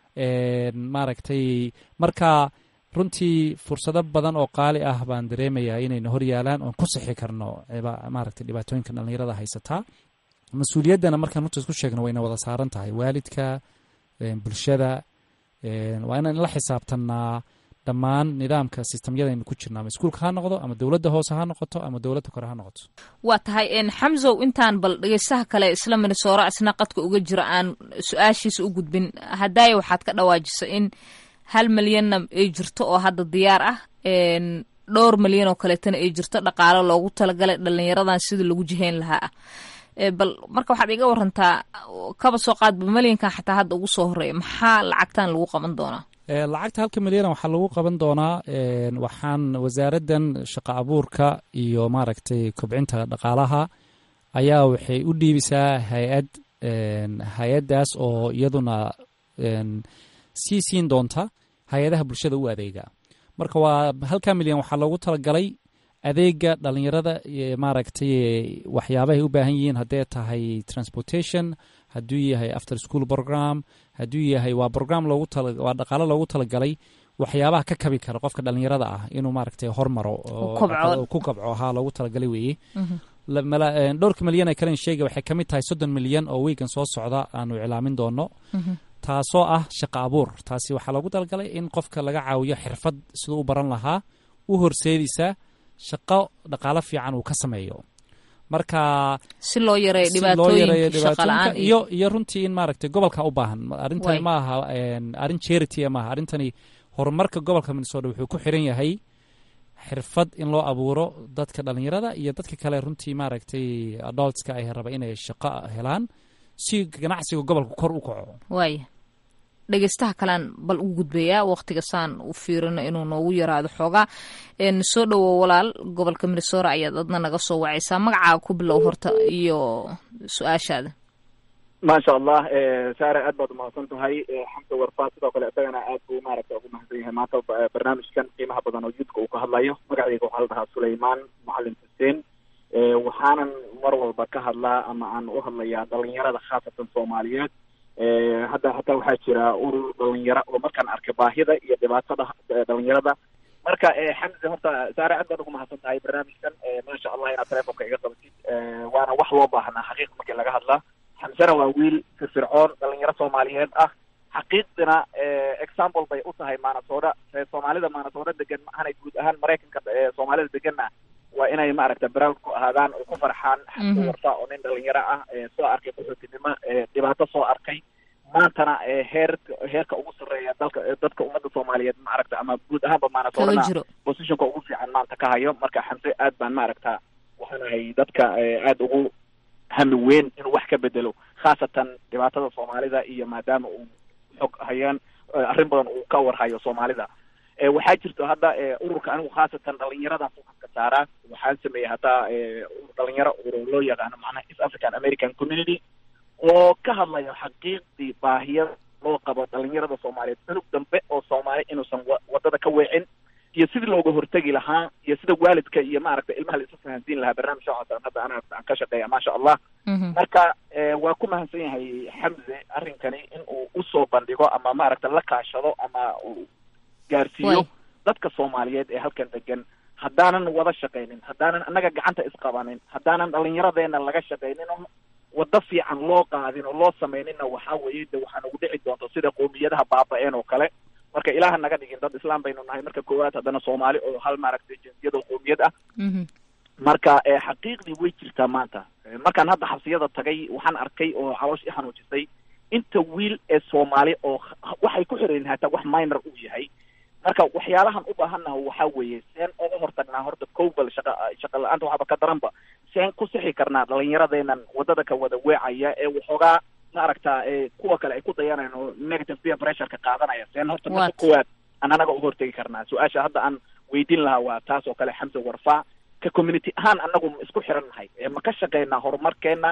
maaragtay. marka runtii fursado badan oo qaali ah baan dareemayaa inayna hor yaalaan oon ku sixi karno maaragtay dhibaatooyinka dhalinyarada haysataa. mas-uuliyaddana markaan runta isku sheegno wayna wada saaran tahay waalidka, bulshada. waa inaan la xisaabtanaa dhammaan nidaamka sistamyadaynu ku jirna, ama iskuulka ha noqdo, ama dowladda hoose ha noqoto, ama dowladda kore ha noqoto. waa tahay xamsow, intaan bal dhegeystaha kale isla Minnesota isna qadka uga jira aan su-aashiisa u gudbin, haddaaya waxaad ka dhawaajisa in $1 milyanna ay jirto oo hadda diyaar ah, $2 milyan oo kaleetana ay jirto dhaqaalo loogu talagalay dhalinyaradan sidii lagu jihayn lahaa. bal marka waxaad iga warantaa kaba soo qaadba milyankan xataa hadda ugu soo horeeya, maxaa lacagtan lagu qaban doonaa? lacagta 1 milyan waxaa lagu qaban doonaa waxaan wasaaraddan shaqo abuurka iyo maaragtay kobcinta dhaqaalaha ayaa waxay u dhiibisaa hay-addaas oo iyaduna sii siin doonta hay-adaha bulshada u adeega. Marka waa 1 milyan waxaa loogu talagalay adeega dhalinyarada maaragtay waxyaabahay u baahan yihiin, haddee tahay transportation, hadduu yahay after school program, hadduu yahay waa program waa dhaqaalo loogu talagalay waxyaabaha ka kabi kara qofka dhalinyarada ah inuu maaragtay hormaro ku kabco ahaa loogu talagalay weeye. dhowrka milyan ee kalen sheegay waxay ka mid tahay 30 milyan oo weegan soo socda aanu iclaamin doono, taasoo ah shaqo abuur. taasi waxaa loogu talagalay in qofka laga caawiyo xirfad siduu u baran lahaa, u horseedaysa shaqo dhaqaalo fiican uu ka sameeyo. marka si loo yareeyo dhibaatooyinka shaqo la'aan iyo runtii in maaragtay gobolka u baahan. arrintani ma aha arrin charity ma aha, arrintani horumarka gobolka Minnesota wuxuu ku xiran yahay xirfad in loo abuuro dadka dhalinyarada iyo dadka kale runtii maaragtay adultska ay raba inay shaqo helaan si ganacsiga gobolka kor u kaco. waaya dhegeystaha kalaan bal u gudbayaa waqtiga saan u fiirino inuu noogu yaraado xoogaa. soo dhowow walaal, gobolka Minnesota ayaad adna naga soo wacaysaa. magacaaga ku bilow horta iyo su-aashaada. maasha allah saare aad baad umahadsan tahay. xamsa warfaa sidoo kale isagana aad buu maaragta ugu mahadsan yahay maanta barnaamijkan qiimaha badan oo jidka uu ka hadlayo. magacayga waxaa la dhahaa Sulaymaan Macalin Xuseen. waxaanan mar walba ka hadlaa ama aan u hadlayaa dhalinyarada khaasatan Soomaaliyeed. hadda hataa waxaa jira urur dhalinyaro oo markaan arkay baahida iyo dhibaatada dhalinyarada. marka xamse horta saare aad baad ugu mahadsan tahay barnaamijkan. maasha allah inaad telefonka iga qabatid waana wax loo baahnaa xaqiiq markii laga hadlaa. xamsena waa wiil firfircoon dhalinyaro Soomaaliyeed ah. xaqiiqdina example bay u tahay Minnesota. Soomaalida Minnesota degan maanay guud ahaan Mareykanka Soomaalida deganna waa inay maaragta proud ku ahaadaan oo ku farxaan. xamse warfaa oo nin dhalinyaro ah soo arkay qaxootinimo dhibaato soo arkay, maantana heerka ugu sarreeya dadka ummadda Soomaaliyeed maaragta ama guud ahaanba Minnesota positionka ugu fiican maanta ka hayo. marka xamse aad baan maaragta waxaanahay dadka aad ugu hami weyn inuu wax ka bedelo khaasatan dhibaatada Soomaalida iyo maadaama uu xog hayaan arrin badan uu ka warhayo Soomaalida. waxaa jirto hadda ururka anigu khaasatan dhalinyarada ka saaraa. waxaan sameeyay hataa dhalinyaro urur loo yaqaano macnaha East African American Community oo ka hadlayo xaqiiqdii baahiyada loo qabo dhalinyarada Soomaaliyeed cunug dambe oo Soomaali inuusan wadada ka weecin iyo sidii looga hortagi lahaa iyo sida waalidka iyo maaragta ilmaha la isu fahansiin lahaa. barnaamij noocaas hadda aan ka shaqeeya maasha allah. marka waa ku mahadsan yahay xamse arrinkani in uu usoo bandhigo ama maaragta la kaashado ama uu gaarsiiyo dadka Soomaaliyeed ee halkan degan. haddaanan wada shaqaynin, haddaanan annaga gacanta isqabanin, haddaanan dhalinyaradeena laga shaqaynin oo wada fiican loo qaadin oo loo sameynina waxaa weeye de waxaa nagu dhici doonto sida qoomiyadaha baaba-een oo kale. marka ilaaha naga dhigin dad islaam baynu nahay marka koowaad, haddana Soomaali oo hal maaragtay jinsiyad oo qoomiyad ah. marka xaqiiqdii way jirtaa maanta. markaan hadda xabsiyada tagay waxaan arkay oo caloosh i xanuujisay inta wiil ee Soomaali oo waxay ku xireen hataa wax minor uu yahay. marka waxyaalahan u baahannaha waxaa weeye seen oga hortagnaa horta kowbal shaqa la-aanta waxba ka daranba seen ku sixi karnaa dhalinyaradeenan wadada ka wada weecaya ee waxoogaa maaragta kuwa kale ay ku dayanayaan oo negative peer pressure ka qaadanaya seen horta marka koowaad aan anaga u hortegi karnaa. su-aasha hadda aan weydiin lahaa waa taas oo kale xamse warfaa. ka community ahaan anagu isku xiran nahay ma ka shaqeynaa horumarkeena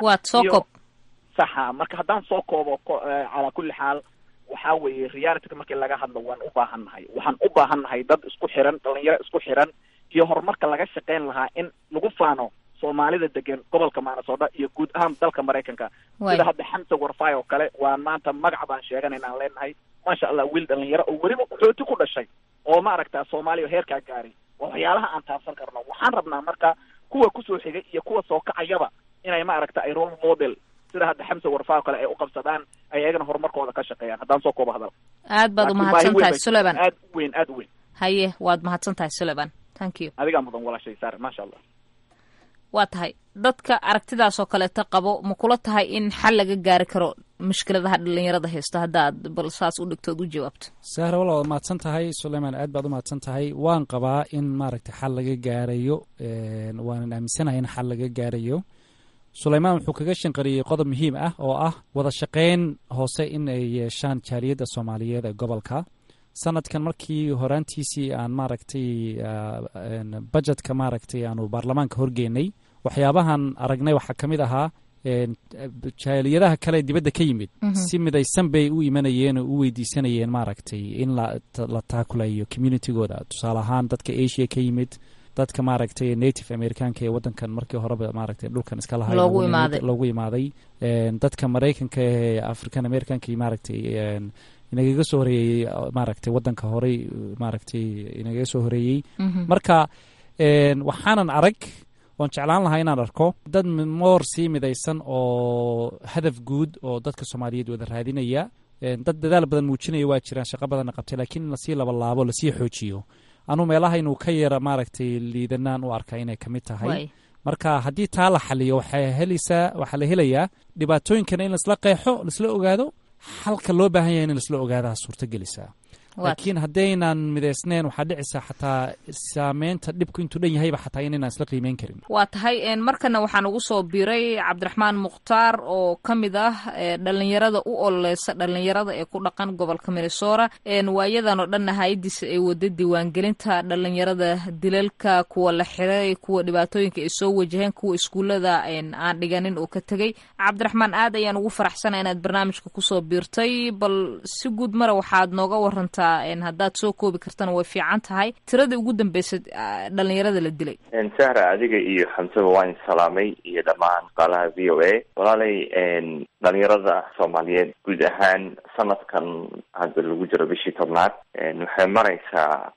saxa. marka haddaan soo koobo calaa kulli xaal waxaa weeye realityka markii laga hadlo waan u baahan nahay. waxaan u baahan nahay dad isku xiran, dhalinyaro isku xiran iyo horumarka laga shaqeyn lahaa in lagu faano Soomaalida degan gobolka Minnesota iyo guud ahaan dalka Mareykanka. sida hadda xamse warfaa oo kale waa maanta magac baan sheeganayna aan leenahay. maasha allah wiil dhalinyaro oo weliba qaxooti ku dhashay oo maaragta Soomaaliya heerkaa gaaray. waxyaalaha aan taabsan karno waxaan rabnaa marka kuwa kusoo xigay iyo kuwa soo kacayaba inay maaragta ay role model sida hadda xamse warfaa kale ay u qabsadaan ay ayagana horumarkooda ka shaqeeyaan. haddaan soo koobo hadal. aad baad umahadsan tahay Sulaymaan. aad u weyn haye waad mahadsan tahay Sulaymaan. thank you. adigaa mudan walaashay saare maasha allah. waa tahay dadka aragtidaas oo kaleeta qabo ma kula tahay in xal laga gaari karo mushkiladaha dhalinyarada haysta? haddaad bal saas u dhigtood u jawaabto. sahra walaal waad mahadsan tahay. Sulaymaan aad baad u mahadsan tahay. waan qabaa in maaragtay xal laga gaarayo, waanan aaminsanahay in xal laga gaarayo. Sulaymaan wuxuu kaga shanqariyey qodob muhiim ah oo ah wada shaqayn hoose in ay yeeshaan jaaliyadda Soomaaliyeed ee gobolka. sanadkan markii horaantiisii aan maaragtay budgetka maaragtay aanu baarlamaanka horgeynay waxyaabahan aragnay waxaa ka mid ahaa jaaliyadaha kale dibadda ka yimid si midaysan bay u imanayeen oo u weydiisanayeen maaragtay in la taakulayo communitygooda. tusaale ahaan dadka asia ka yimid, dadka maaragtay native americanka ee wadankan markii horeba maaragtay dhulkan iska lahay loogu imaaday, dadka maraykanka ee african americanka maaragtay inagaga soo horeeyey maaragtay wadanka horey maaragtay inagaga soo horeeyey. marka waxaanan arag waan jeclaan lahaa inaan arko dad moor sii midaysan oo hadaf guud oo dadka soomaaliyeed wada raadinaya. dad dadaal badan muujinaya waa jiraan, shaqo badanna qabtay, laakiin in lasii labalaabo lasii xoojiyo anuu meelaha inuu ka yara maaragtay liidanaan u arkaa inay kamid tahay. marka haddii taa la xaliyo waxaa la helayaa dhibaatooyinkana in laisla qeexo, laisla ogaado, xalka loo baahan yahay in laisla ogaadaha suurtogelisaa. laakiin haddaynan midaysnayn waxaa dhicisa xataa saameynta dhibku intuu dhan yahayba xataa inaynaan isla qiimeyn karin. waa tahay markana waxaan ugu soo biiray cabdiraxmaan mukhtaar oo ka mid ah dhalinyarada u ololeysa dhalinyarada ee ku dhaqan gobolka Minnesota. waayadan oo dhanna hay-adiisa ay wada diiwaangelinta dhalinyarada dilalka, kuwa la xiray, kuwa dhibaatooyinka ay soo wajaheen, kuwa iskuullada aan dhiganin oo ka tegey. cabdiraxmaan aad ayaan ugu faraxsana inaad barnaamijka kusoo biirtay, bal si guud mara waxaad nooga warantaa haddaad soo koobi kartana way fiican tahay tiradii ugu dambeysay dhalinyarada la dilay. sahra, adiga iyo xamsaba waan salaamay iyo dhammaan shaqaalaha v o a. walaalay dhalinyarada soomaaliyeed guud ahaan sanadkan hadda lagu jiro bishii tobnaad waxay maraysaa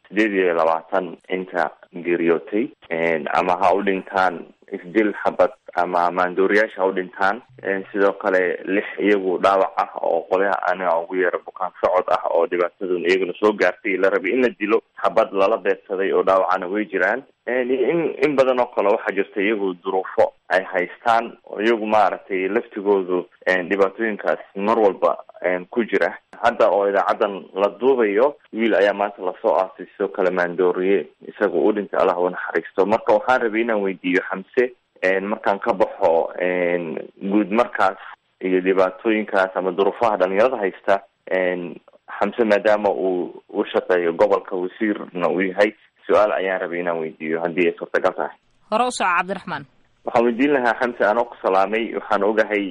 8 inta geeriyootay, ama ha u dhintaan isdil xabad ama maandooriyaasha ha u dhintaan. sidoo kale 6 iyagu dhaawac ah oo qolyaha aniga ugu yeera bukaan socod ah oo dhibaatadun iyaguna soo gaartay, la rabay in la dilo, xabad lala beedsaday oo dhaawacana way jiraan. in badan oo kale waxaa jirta iyagu duruufo ay haystaan oo iyagu maaragtay laftigoodu dhibaatooyinkaas mar walba ku jira. hadda oo idaacadan la duubayo wiil ayaa maanta lasoo aasay sidoo kale maandooriye, isagoo u dhintay allah u naxariisto. marka waxaan rabay inaan weydiiyo xamse, markaan ka baxo guud markaas iyo dhibaatooyinkaas ama duruufaha dhalinyarada haysta, xamse maadaama uu u shaqeeyo gobolka wasiirna uu yahay, su-aal ayaan rabay inaan weydiiyo haddii ay suurtagal tahay. hore u soco cabdiraxmaan. waxaan weydiin lahaa xamse, anoo ku salaamay. waxaan ogahay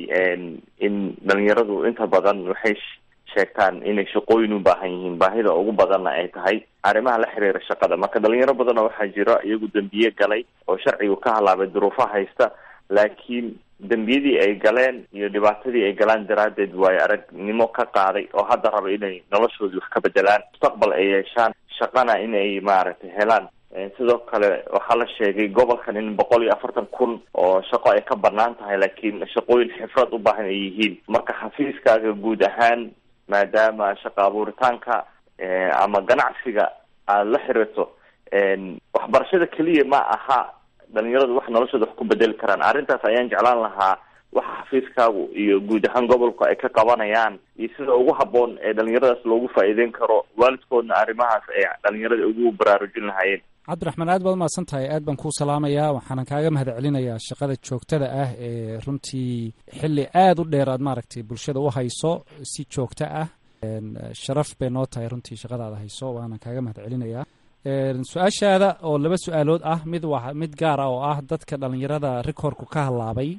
in dhalinyaradu inta badan waxay sheegtaan inay shaqooyin u baahan yihiin, baahida ugu badanna ay tahay arrimaha la xiriira shaqada. marka dhalinyaro badanoo waxaa jira iyagu dembiye galay oo sharcigu ka halaabay duruufaha haysta, laakiin dembiyadii ay galeen iyo dhibaatadii ay galaan daraaddeed waayo aragnimo ka qaaday oo hadda raba inay noloshoodii wax ka bedelaan, mustaqbal ay yeeshaan, shaqana inay maaragtay helaan. sidoo kale waxaa la sheegay gobolkan in 140,000 oo shaqo ay ka banaan tahay, laakiin shaqooyin xifrad u baahan ay yihiin. marka xafiiskaaga guud ahaan maadaama shaqa abuuritaanka ama ganacsiga aad la xiriirto, waxbarashada keliya ma aha dhalinyaradu wax noloshooda wax ku bedeli karaan. arrintaas ayaan jeclaan lahaa waxa xafiiskaagu iyo guud ahaan gobolku ay ka qabanayaan iyo sida ugu habboon ee dhalinyaradaas loogu faa'iideyn karo, waalidkoodna arrimahaas ay dhalinyarada ugu baraarujin lahaayeen. cabdiraxmaan aad baad umahadsan tahay, aad baan kuu salaamayaa. waxaanan kaaga mahad celinayaa shaqada joogtada ah ee runtii xilli aad u dheer aad maaragtay bulshada u hayso si joogto ah. sharaf bay noo tahay runtii shaqadaada hayso, waanan kaaga mahad celinayaa. su-aashaada oo 2 su-aalood ah, mid gaar ah oo ah dadka dhalinyarada rikoorku ka halaabay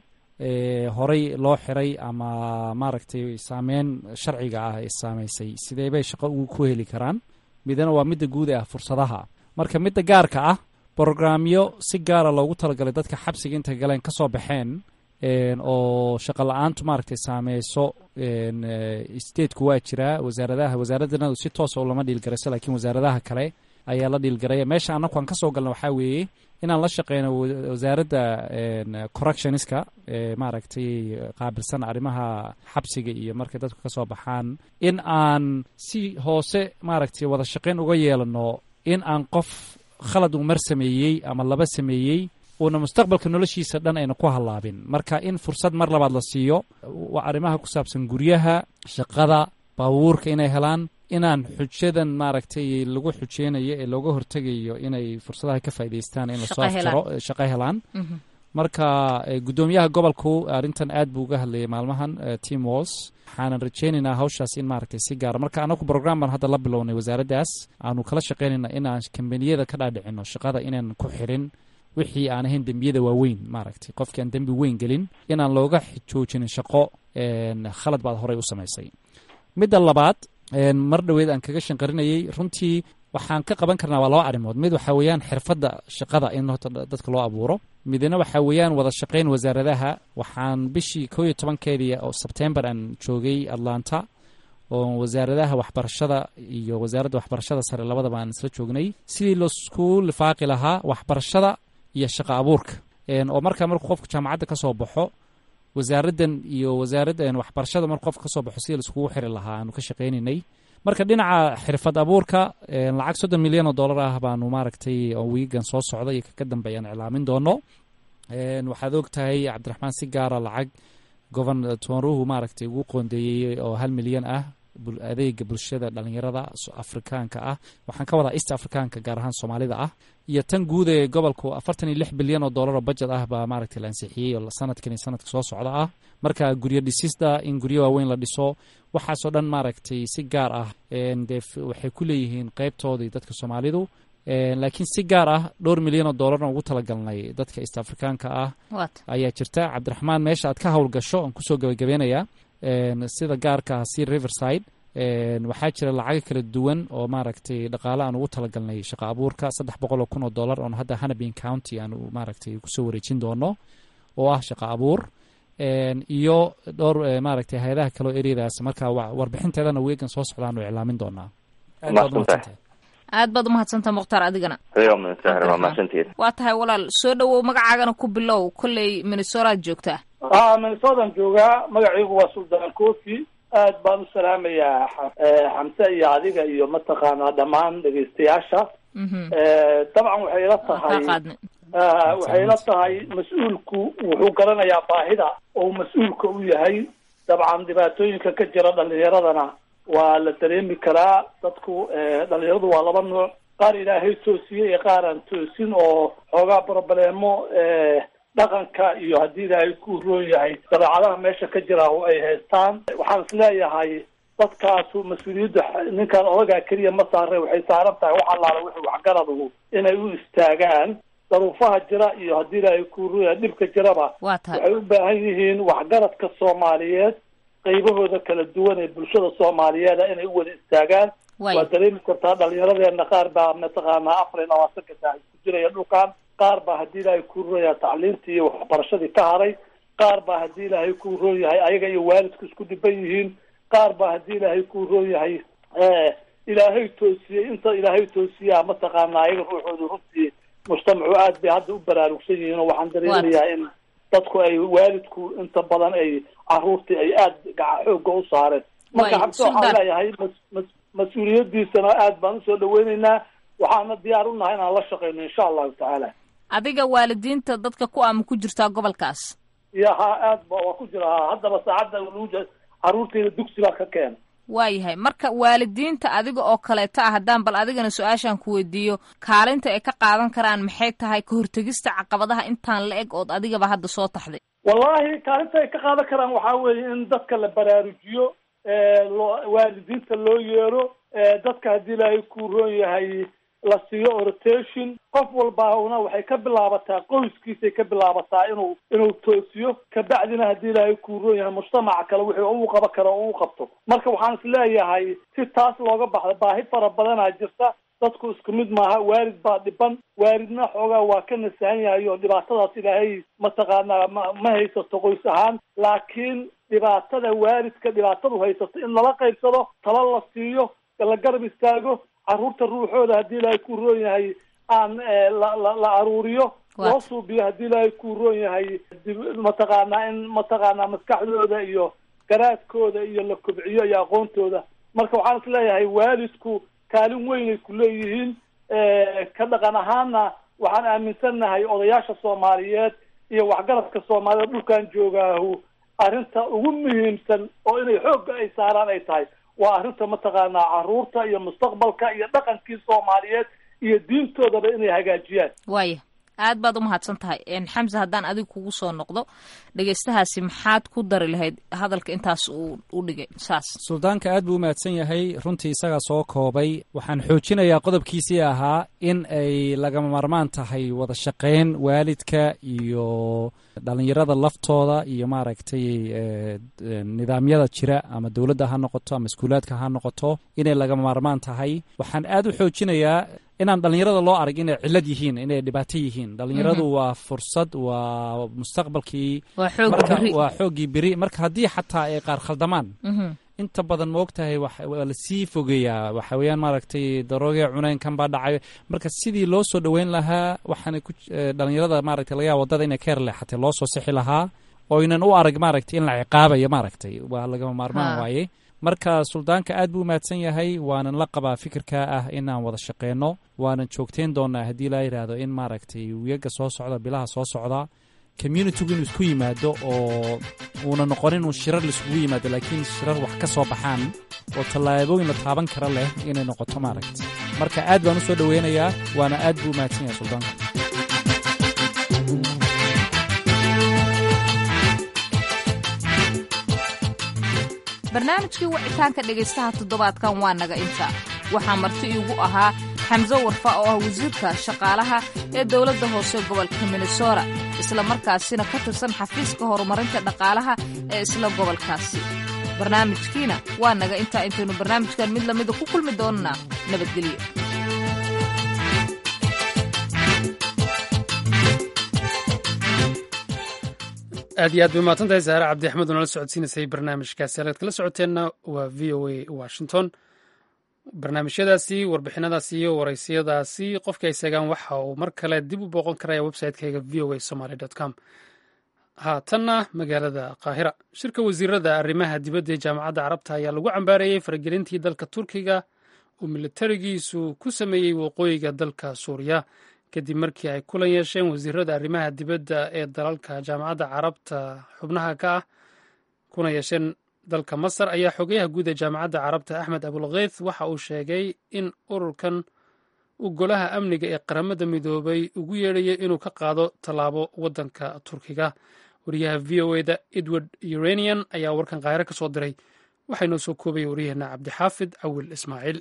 horey loo xiray ama maaragtay saameyn sharciga ah ee saamaysay, sidee bay shaqo ku heli karaan. midna waa midda guud ah fursadaha. marka midda gaarka ah, brograamyo si gaara loogu talagalay dadka xabsiga inta galeen ka soo baxeen oo shaqo la-aantu maaragtay saameyso. stateku waa jiraa, wasaaradana si toosa lama dhiilgarayso, laakiin wasaaradaha kale ayaa la dhiilgaraya. meesha annaku aan ka soo galna waxaa weeye inaan la shaqeyno wasaaradda correctionska maaragtay qaabilsan arrimaha xabsiga iyo markay dadku ka soo baxaan, in aan si hoose maaragtay wada shaqeyn uga yeelano in aan qof khalad uu mar sameeyey ama laba sameeyey uuna mustaqbalka noloshiisa dhan ayna ku halaabin. marka in fursad mar labaad la siiyo waa arrimaha ku saabsan guryaha, shaqada, baabuurka inay helaan, inaan xujadan maaragtay lagu xujeynayo ee looga hortegayo inay fursadaha ka faa'iidaystaan in lasoo aftiro shaqo helaan. marka guddoomiyaha gobolku arrintan aad buu uga hadlayay maalmahan, Tim Walls. waxaanan rajeynaynaa hawshaas in maaragtay si gaara, marka anagu program baan hadda la bilownay wasaaraddaas, aanu kala shaqeynayna inaan kambaniyada ka dhaadhicino shaqada inaan ku xirin wixii aan ahayn dembiyada waaweyn maaragtay qofkii aan dembi weyn gelin inaan looga joojinin shaqo khalad baad horey u samaysay. midda labaad mar dhoweed aan kaga shanqarinayay runtii waxaan ka qaban karnaa waa laba arrimood. mid waxaa weeyaan xirfadda shaqada in horta dadka loo abuuro, midna waxaa weeyaan wada shaqayn wasaaradaha. waxaan bishii 11keedii oo Sebtembar aan joogay Atlanta oo wasaaradaha waxbarashada iyo wasaaradda waxbarashada sare labadaba aan isla joognay sidii loo isku lifaaqi lahaa waxbarashada iyo shaqo abuurka. oo markuu qofku jaamacadda ka soo baxo wasaaraddan iyo wasaaraddan waxbarashada markuu qofku ka soo baxo sidii la iskugu xiri lahaa aanu ka shaqaynaynay. marka dhinaca xirfad abuurka lacag $30 milyan baanu maaragtay oo wiigan soo socda iyo ka dambeeyaan iclaamin doono. waxaad ogtahay Cabdiraxmaan si gaara lacag gobernatoruhu maaragtay ugu qoondeeyey oo $1 milyan adeega bulshada dhalinyarada Afrikaanka ah. waxaan ka wadaa East Afrikaanka gaar ahaan Soomaalida ah. iyo tan guud ee gobolku $46 bilyan oo budget ah baa maaragtay la ansixiyey oo sanadka soo socda ah. marka guryo dhisista in guryo waaweyn la dhiso waxaasoo dhan maaragtay si gaar ah waxay ku leeyihiin qaybtoodii dadka Soomaalidu. laakiin si gaar ah $2 milyan oo ugu talagalnay dadka East Afrikaanka ah ayaa jirta. Cabdiraxmaan meesha aad ka howlgasho aan kusoo gabagabeynayaa sida gaarka ah si Riverside waxaa jira lacago kala duwan oo maaragtay dhaqaale aan ugu talagalnay shaqo abuurka $700,000 oo hadda Hannibin County aan maaragtay kusoo wareejin doono oo ah shaqo abuur iyo dhowr maaragtay hay'adaha kale oo ereyadaas. marka warbixinteedana weegan soo socdaan oo iclaamin doonaa. aad baad u mahadsantahay Mukhtaar adigana. waa tahay walaal soo dhawow magacaagana ku bilow kolley Minnesota joogtaa. Minnesota joogaa magacaygu waa Suldaan Kofi. aad baan u salaamayaa Xamse iyo adiga iyo mataqaanaa dhammaan dhegeystayaasha. dabcan waxay la tahay mas-uulku wuxuu garanayaa baahida oo mas'uulka u yahay. dabcan dhibaatooyinka ka jira dhalinyaradana waa la dareemi karaa. dadku dhalinyaradu waa laba nooc, qaar ilaahay toosiyey iyo qaar aan toosin oo xoogaa problemo dhaqanka iyo haddii ilaahay ku roon yahay dabeecadaha meesha ka jira oo ay haystaan. waxaan isleeyahay dadkaasu mas-uuliyadda ninkan odagaa keliya ma saare, waxay saaran tahay wax allaala wixii waxgaradu inay u istaagaan daruufaha jira iyo haddii ilaahay ku roon yahay dhibka jiraba. waxay u baahan yihiin waxgaradka Soomaaliyeed qaybahooda kala duwan ee bulshada Soomaaliyeed inay u wada istaagaan. waa dareemi kartaa dhalinyaradeenna qaar baa mataqaanaa 24 saac ku jiraya dhulkan, qaar baa haddii ilaahay ku roon yahay tacliintii iyo waxbarashadii ka haray, qaar baa haddii ilaahay ku roon yahay ayaga iyo waalidku isku dhiban yihiin, qaar baa haddii ilaahay ku roon yahay ilaahay toosiyey. inta ilaahay toosiyaa mataqaanaa ayaga ruuxoodu runtii mujtamacu aad bay hadda u baraarugsan yihiin oo waxaan dareemayaa in dadku ay waalidku inta badan ay caruurtii ay aad xooga u saareen. marka xabse waxaan leeyahay mas-uuliyadiisana aad baan usoo dhaweyneynaa, waxaana diyaar u nahay inaan la shaqeyno insha allahu tacaala. adiga waalidiinta dadka ku ama ku jirtaa gobolkaas? aad waa ku jira. haddaba saacadda caruurteyda dugsi baa ka keena. waayahay marka waalidiinta adiga oo kaleeta ah haddaan bal adigana su-aashaan ku weydiiyo kaalinta ay ka qaadan karaan maxay tahay ka hortegista caqabadaha intaan la eg ood adigaba hadda soo taxday? wallahi kaalinta ay ka qaadan karaan waxaa weeye in dadka la baraarujiyo, waalidiinta loo yeero, dadka haddii ilaahay ku roon yahay la siiyo orientation. qof walbauna waxay ka bilaabataa qoyskiisay ka bilaabataa inuu toosiyo, kabacdina haddii ilaahay ku roon yahay mujtamaca kale wixii uu qaban karo oo uu qabto. marka waxaan isleeyahay si taas looga baxda baahi fara badanaa jirta. dadku isku mid maaha, waalid baa dhiban, waalidna xoogaa waa ka nasahan yahay oo dhibaatadaas ilaahay mataqaanaa ma haysato qoys ahaan. laakiin dhibaatada waalidka dhibaatadu haysato in lala qaybsado, talo la siiyo, la garab istaago. caruurta ruuxooda haddii ilaahay ku roon yahay aan la aruuriyo, loo suubiyo haddii ilaahay ku roon yahay mataqaanaa in mataqaanaa maskaxdooda iyo garaadkooda iyo la kobciyo iyo aqoontooda. marka waxaan isleeyahay waalidku kaalin weynay ku leeyihiin. ka dhaqan ahaana waxaan aaminsannahay odayaasha Soomaaliyeed iyo waxgaradka Soomaaliyeed dhulkan joogaahu arrinta ugu muhiimsan oo inay xoogga ay saaraan ay tahay waa arrinta mataqaanaa caruurta iyo mustaqbalka iyo dhaqankii Soomaaliyeed iyo diintoodaba inay hagaajiyaan. waaya aad baad u mahadsan tahay xamse. haddaan adiga kugu soo noqdo dhegeystahaasi maxaad ku dari lahayd hadalka intaas uu u dhigay? saas suldaanka aad buu u mahadsan yahay, runtii isagaa soo koobay. waxaan xoojinayaa qodobkiisii ahaa in ay lagama maarmaan tahay wada shaqayn waalidka iyo dhalinyarada laftooda iyo maaragtay nidaamyada jira ama dowladda ha noqoto ama iskuulaadka ha noqoto inay lagama maarmaan tahay. waxaan aad u xoojinayaa inaan dhalinyarada loo arag inay cilad yihiin, inay dhibaato yihiin. dhalinyaradu waa fursad, waa mustaqbalkii, waa xooggii beri. marka haddii xataa ay qaar khaldamaan inta badan ma og tahay waa lasii fogeeyaa. waxa weeyaan maaragtay daroogee cunaynkan baa dhacayo. marka sidii loo soo dhoweyn lahaa waxaana dhalinyarada maaragtay laga yaaba waddada inay ka yar leexatay loo soo sixi lahaa oo inan u arag maaragtay in la ciqaabayo maaragtay waa lagama maarmaan waaye. marka suldaanka aad buu mahadsan yahay, waanan la qabaa fikirka ah inaan wada shaqeyno, waanan joogteyn doonaa haddii la yidhaahdo in maaragtay wiyaga soo socda, bilaha soo socda communitygu inuu isku yimaado oo uuna noqonin uun shirar laiskugu yimaado, laakiin shirar wax ka soo baxaan oo tallaabooyin la taaban kara leh inay noqoto maaragtay. marka aad baan u soo dhoweynayaa, waana aad buu mahadsan yahay suldaanka. barnaamijkii wicitaanka dhegaystaha toddobaadkan waa naga inta. waxaa marti iigu ahaa xamse warfa oo ah wasiirka shaqaalaha ee dowladda hoose gobolka minnesota, isla markaasina ka tirsan xafiiska horumarinta dhaqaalaha ee isla gobolkaasi. barnaamijkiina waa naga intaa. intaynu barnaamijkan mid lamida ku kulmi doonana nabadgelyo. aad iyo aad bay umahadsan tahay saare cabdi axmed oo nala socodsiinaysay barnaamijkaasi. halkaad kala socoteenna waa v o a washington. barnaamijyadaasi, warbixinadaasi iyo waraysiyadaasi qofkii ay seegaan waxa uu mar kale dib u booqan karaya website-kayga v o a somaly com. haatanna magaalada qaahira, shirka wasiirada arrimaha dibadda ee jaamacadda carabta ayaa lagu cambaareeyey faragelintii dalka turkiga uu militarigiisu ku sameeyey waqooyiga dalka suuriya kadib markii ay kulan yeesheen wasiirada arrimaha dibadda ee dalalka jaamacadda carabta xubnaha ka ah kuna yeesheen dalka masar. ayaa xogayaha guud ee jaamacadda carabta axmed abulkeyth waxa uu sheegay in ururkan uu golaha amniga ee qaramada midoobay ugu yeedhayay inuu ka qaado tallaabo waddanka turkiga. wariyaha v o eda edward uranian ayaa warkan qaahiro ka soo diray. waxaa inoo soo koobaya waryaheena cabdixaafid cawil ismaaciil.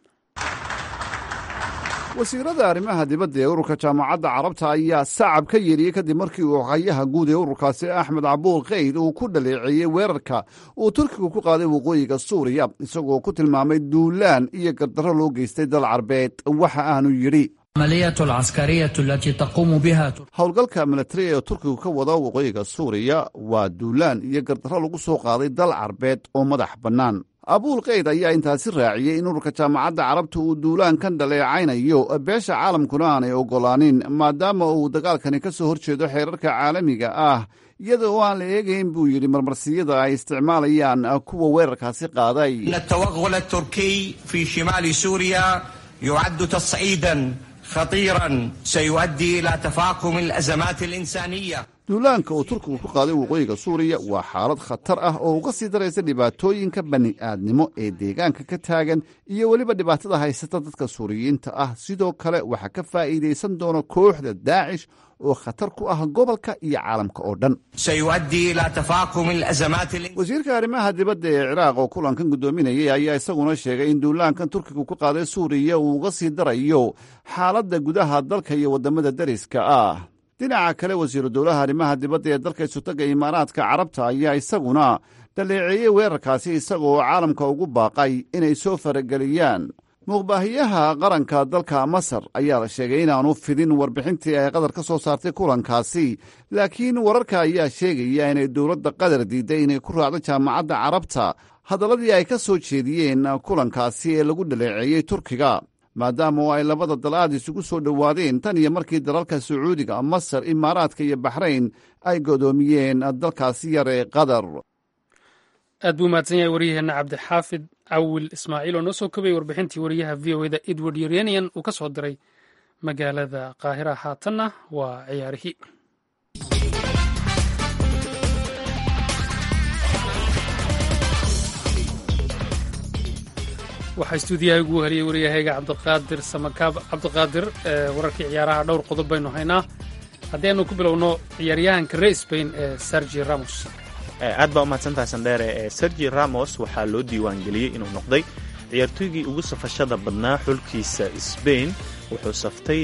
wasiirada arrimaha dibadda ee ururka jaamacadda carabta ayaa sacab ka yeeriyey kadib markii uu xogayaha guud ee ururkaasi axmed cabuul keyd uu ku dhaleeceeyey weerarka uu turkigu ku qaaday waqooyiga suuriya, isagoo ku tilmaamay duulaan iyo gardarro loo geystay dal carbeed. waxa aanu yidhi howlgalka milatari ee turkigu ka wada waqooyiga suuriya waa duulaan iyo gardarro lagu soo qaaday dal carbeed oo madax bannaan. abuul keyd ayaa intaasi raaciyey in ururka jaamacadda carabta uu duulaankan dhaleecaynayo, beesha caalamkuna aanay oggolaanin maadaama uu dagaalkani ka soo horjeedo xeerarka caalamiga ah, iyada oo aan la eegayn buu yidhi marmarsiyada ay isticmaalayaan kuwa weerarkaasi qaaday. التوغل التركي في شمال سوريا يعد تصعيدا خطيرا سيؤدي إلى تفاقم الأزمات الإنسانية. duulaanka uu turkigu ku qaaday waqooyiga suuriya waa xaalad khatar ah oo uga sii daraysa dhibaatooyinka bani'aadnimo ee deegaanka ka taagan iyo weliba dhibaatada haysata dadka suuriyiinta ah. sidoo kale waxaa ka faa'iidaysan doona kooxda daacish oo khatar ku ah gobolka iyo caalamka oo dhan. wasiirka arrimaha dibadda ee ciraaq oo kulankan guddoominayay ayaa isaguna sheegay in duulaankan turkigu ku qaaday suuriya uu uga sii darayo xaaladda gudaha dalka iyo waddamada dariska ah. dhinaca kale wasiiru dowlaha arrimaha dibadda ee dalka isutaga imaaraadka carabta ayaa isaguna dhaleeceeyey weerarkaasi, isagoo caalamka ugu baaqay inay soo farageliyaan. muuqbaahiyaha qaranka dalka masar ayaa la sheegay inaanu fidin warbixintii ay qatar ka soo saartay kulankaasi, laakiin wararka ayaa sheegaya inay dowladda qatar diidday inay ku raacdo jaamacadda carabta hadalladii ay ka soo jeediyeen kulankaasi ee lagu dhaleeceeyey turkiga, maadaama oo ay labada dal aad isugu soo dhowaadeen tan iyo markii dalalka sacuudiga, masar, imaaraadka iyo baxrayn ay godoomiyeen dalkaasi yar ee qatar. aad buu mahadsan yahay waryaheena cabdixaafid cawil ismaaciil oo noo soo kobayay warbixintii wariyaha v o eda edward uranian uu ka soo diray magaalada qaahira. haatanna waa ciyaarihii. waxaa stuudiyaha ugu heliyay wariyahayga cabdiqaadir samakaab. cabdiqaadir, wararkii ciyaaraha dhowr qodob baynu haynaa. haddii aynu ku bilowno ciyaaryahanka reer Spain ee Sergio Ramos. aad baa umahadsantahay sandheere. Sergio Ramos waxaa loo diiwaangeliyey inuu noqday ciyaartooygii ugu safashada badnaa xulkiisa Spain. wuxuu saftay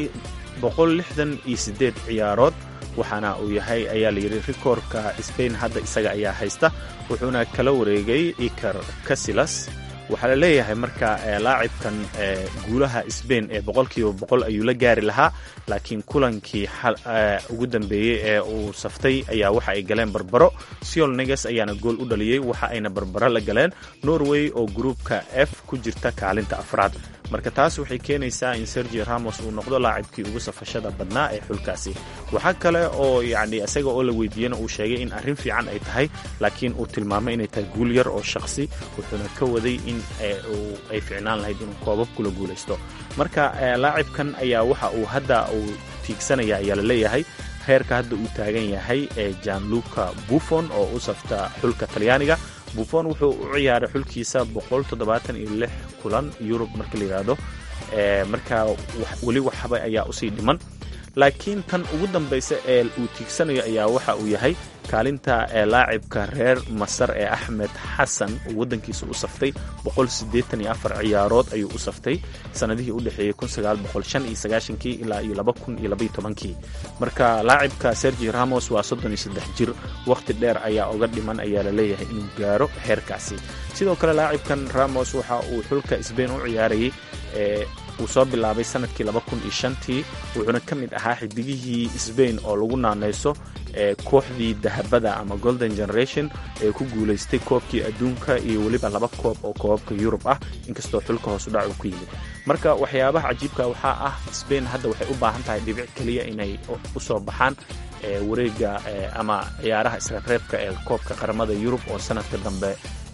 168 ciyaarood, waxaana uu yahay ayaa layidhi rikoorka Spain hadda isaga ayaa haysta, wuxuuna kala wareegay Iker Casillas. waxaa la leeyahay marka laacibkan guulaha Spain ee 100% ayuu la gaari lahaa, laakiin kulankii ugu dambeeyey ee uu saftay ayaa waxa ay galeen barbaro. Seoul Negas ayaana gool u dhaliyey, waxa ayna barbaro la galeen Norway oo gruupka F ku jirta kaalinta afraad. marka taas waxay keenaysaa in Sergio Ramos uu noqdo laacibkii ugu safashada badnaa ee xulkaasi. waxaa kale oo yacni isaga oo la weydiiyena uu sheegay in arrin fiican ay tahay, laakiin uu tilmaamay inay tahay guul yar oo shakhsi, wuxuuna ka waday in ay ficnaan lahayd inuu koobab kula guulaysto. marka laacibkan ayaa waxa uu hadda uu tiigsanaya ayaa la leeyahay heerka hadda uu taagan yahay Gianluca Buffon oo u safta xulka Talyaaniga. Buffon wuxuu u ciyaaray xulkiisa 176 kulan Yurub marka la yiraahdo, marka wali waxba ayaa usii dhiman. laakiin tan ugu dambaysa ee uu tiigsanayo ayaa waxa uu yahay kaalinta laacibka reer Masar ee Axmed Xasan oo wadankiisa u saftay 184 ciyaarood ayuu u saftay sanadihii u dhaxeeyay 1995 ilaa 2012. marka laacibka Sergio Ramos waa 33 jir, waqti dheer ayaa uga dhiman ayaa la leeyahay inuu gaaro heerkaasi. sidoo kale laacibkan Ramos waxa uu xulka Spain u ciyaarayay uu soo bilaabay sanadkii 2005 wuxuuna ka mid ahaa xidigihii Spain oo lagu naanayso kooxdii dahabada ama Golden Generation ee ku guulaystay koobkii adduunka iyo waliba 2 koob oo koobka Yurub ah, inkastoo xulka hoos u dhac ku yimid. marka waxyaabaha cajiibka waxaa ah Spain hadda waxay u baahan tahay dhibic kaliya inay u soo baxaan wareega ama ciyaaraha isreebreebka ee koobka qaramada Yurub oo sanadka dambe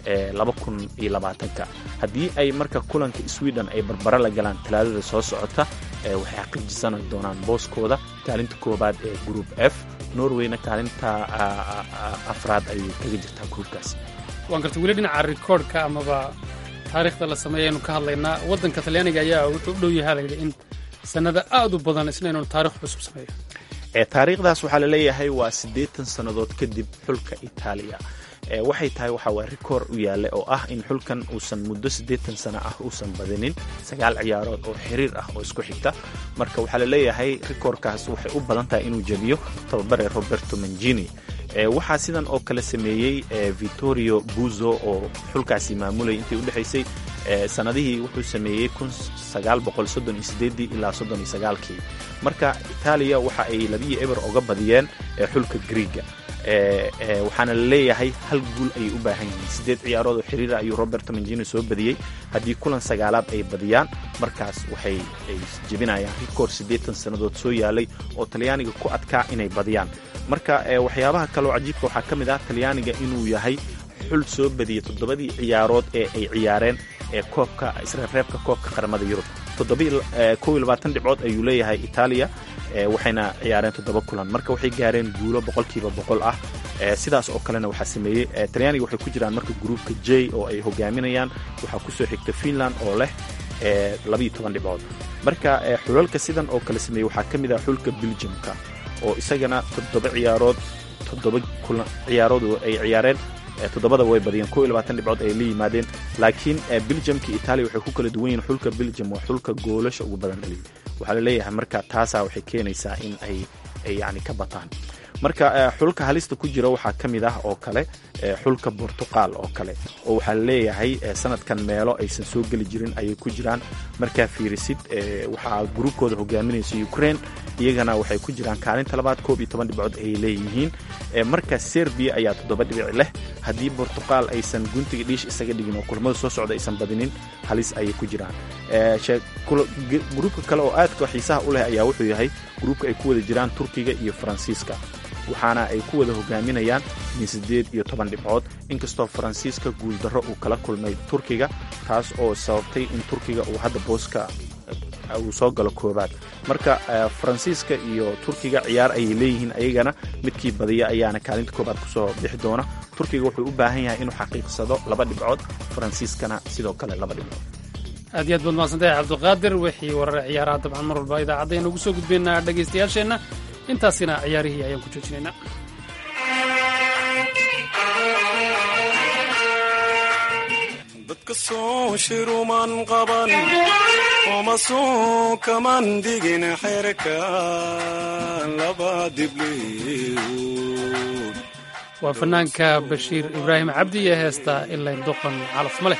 2020. haddii ay marka kulanka Sweden ay barbara la galaan talaadada soo socota, waxay xaqiijisan doonaan booskooda kaalinta koobaad ee group F. Norwayna kaalinta afraad ayay kaga jirtaa groupkaas. waan gartay weli dhinaca rikoodhka amaba taariikhda la sameeyay aynu ka hadlaynaa. waddanka Talyaaniga ayaa wuxuu u dhow yahay layidhi in sanada aad u badan isna inuu taariikh cusub sameeyo. taariikhdaas waxaa la leeyahay waa 80 sannadood kadib xulka Itaaliya. waxay tahay waxa waa rikoor u yaale oo ah in xulkan uusan muddo 80 sano ah uusan badinin 9 ciyaarood oo xiriir ah oo isku xigta. marka waxaa la leeyahay rikoorkaas waxay u badan tahay inuu jabiyo tababare Roberto Mancini. waxaa sidan oo kale sameeyey Vittorio Buzzo oo xulkaasi maamulay intii u dhaxaysay sanadihii wuxuu sameeyey 1938 ilaa 39. marka Itaaliya waxa ay 2-0 uga badiyeen xulka Greega. waxaana la leeyahay hal guul ayay u baahan yihiin. 8 ciyaarood oo xiriir ayuu Roberto Mancini soo badiyey. haddii kulan 9aad ay badiyaan, markaas waxay jebinayaan rikoor 80 sannadood soo yaalay oo Talyaaniga ku adkaa inay badiyaan. marka waxyaabaha kale oo cajiibka waxaa ka mid ah Talyaaniga inuu yahay xul soo badiyey 7 ciyaarood ee ay ciyaareen koobka isreebreebka koobka qaramada Yurub. 21 dhibcood ayuu leeyahay Itaaliya, waxayna ciyaareen 7 kulan. marka waxay gaareen guulo 100% ah. sidaas oo kalena waxaa sameeyey Talyaaniga waxay ku jiraan marka groupka J oo ay hogaaminayaan. waxaa ku soo xigta Finland oo leh 12 dhibcood. marka xulalka sidan oo kale sameeyey waxaa ka mid ah xulka Belgiumka oo isagana 7 ciyaarood ay ciyaareen. 7 way badiyeen 21 dhibcood ay la yimaadeen. laakiin Belgiumka iyo Italia waxay ku kala duwan yihiin. xulka Belgium waa xulka goolasha ugu badan dhaliyay. waxaa la leeyahay marka taasaa waxay keenaysaa in ay yani ka bataan. marka xulka halista ku jira waxaa ka mid ah oo kale xulka Portugal oo kale oo waxaa la leeyahay sanadkan meelo aysan soo geli jirin ayay ku jiraan. markaa fiirisid waxaa gruubkooda hogaaminaysa Ukraine, iyagana waxay ku jiraan kaalinta labaad 12 dhibcood ay leeyihiin. marka Serbia ayaa 7 dhibic leh. haddii Portugal aysan guntiga dhiish isaga dhigin oo kulamada soo socda aysan badinin, halis ayay ku jiraan. gruubka kale oo aadka xiisaha u leh ayaa wuxuu yahay gruubka ay ku wada jiraan Turkiga iyo Faransiiska, waxaana ay ku wada hogaaminayaan 18 dhibcood. inkastoo Faransiiska guuldarro uu kala kulmay Turkiga, taas oo sababtay in Turkiga uu hadda booska uu soo galo koobaad. marka Faransiiska iyo Turkiga ciyaar ayay leeyihiin, ayagana midkii badiya ayaana kaalinta koobaad kusoo bixi doona. Turkiga wuxuu u baahan yahay inuu xaqiiqsado 2 dhibcood, Faransiiskana sidoo kale 2 dhibcood. aad iyo aad baad mahadsantahay cabdiqaadir wixii warar ciyaaraha dabcan mar walba idaacadda ugu soo gudbaynaa dhegaystayaasheenna intaasina ciyaarihii ayaan ku joojinaynaa dadka soo shiruman qaban oma soo kaman digin xerka laba dibliw waa fanaanka bashiir ibraahim cabdi iyo heesta ilaa doqon calaf ma leh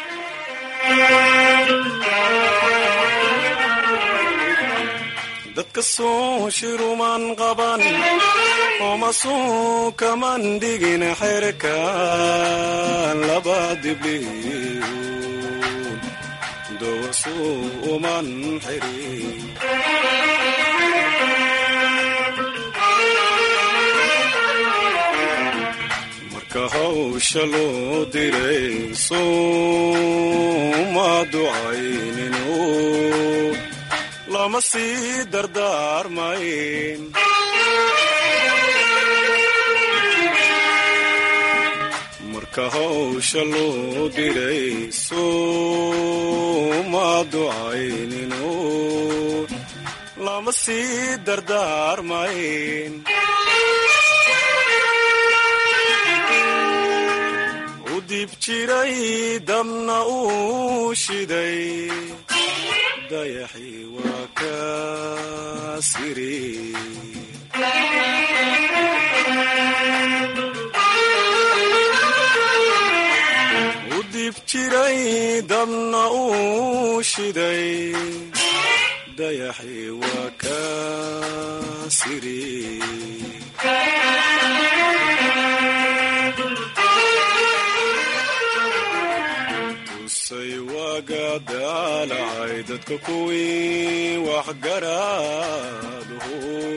dadka soo shiruman qaban oma soo kaman digin xerka laba dibliw dowasu uman xirin marka hawsha loo diray sooma ducayninu lama sii dardaarmayn marka hawsha loo diray sooma ducayninu lama sii dardaarmayn u dib jiray dabna uu shiday dayaxii waa ka siri u dib jiray dabna uu shiday dayaxii waa ka siri tusay waaga daalacay dadka kuwii waxgaraaduhu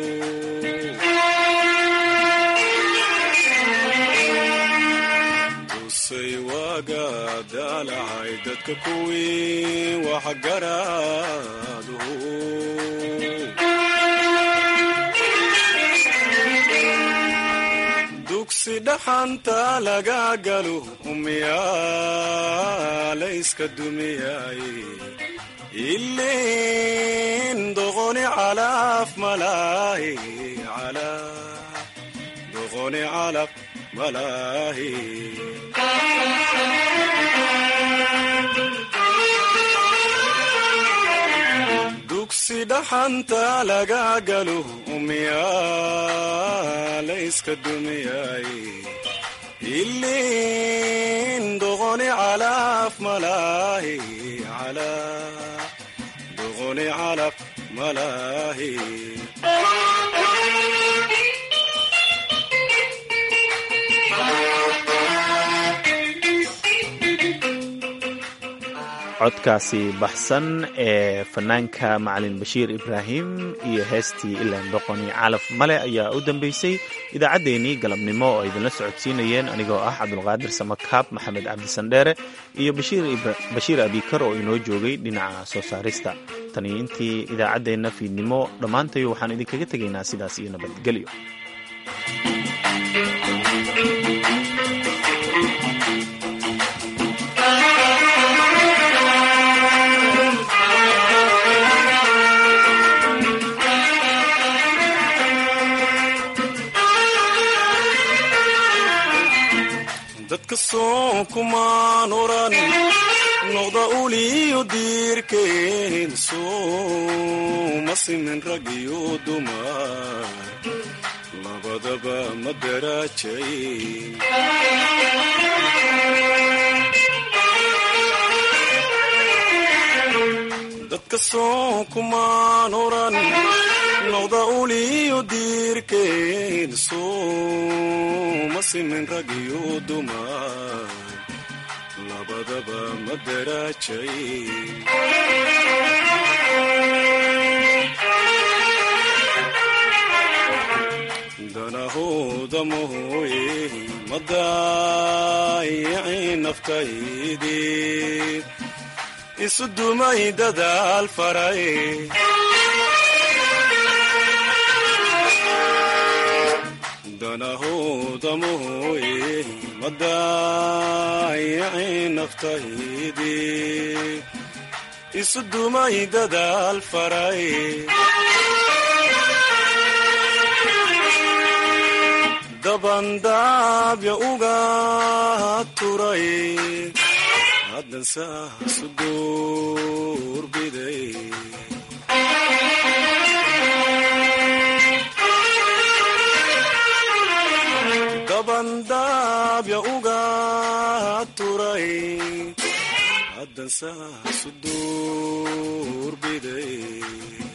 tusay waaga daalacay dadka kuwii waxgaraaduhu dugsi dhaxanta laga galo umiyaa layska dumiyay ilin doqoni calaf malaahi doqoni calaf malaahi dugsi dhaxanta laga galo umiyaa layska dumiyay ilin doqoni calaf malaahi doqoni calaf malaahi codkaasi baxsan ee fanaanka macalin bashiir ibraahim iyo heestii ilaan doqoni calaf male ayaa u dambeysay idaacaddeenii galabnimo oo idinla socodsiinayeen anigoo ah cabdulqaadir samakaab maxamed cabdisandheere iyo bashiir abikar oo inoo joogay dhinaca soo saarista tani intii idaacaddeenna fiidnimo dhammaantayo waxaan idinkaga tegaynaa sidaas iyo nabadgelyo dadka soo kumaan oran noqda uliyo diirkeen sooma simin rag iyo dumar labadaba ma daraajayn dadka soo kumaan oran noqda uliyo diirkeen sooma simin rag iyo dumar labadaba ma daraajayn danahooda mooye ma daayicin naftaydii isu dumay dadaal faray danahooda mooye ma daayicin naftaydii isu dumay dadaal faray dabandaabya uga turay haddan saasu duurbiday dabandaabya uga turay haddan saasu duurbiday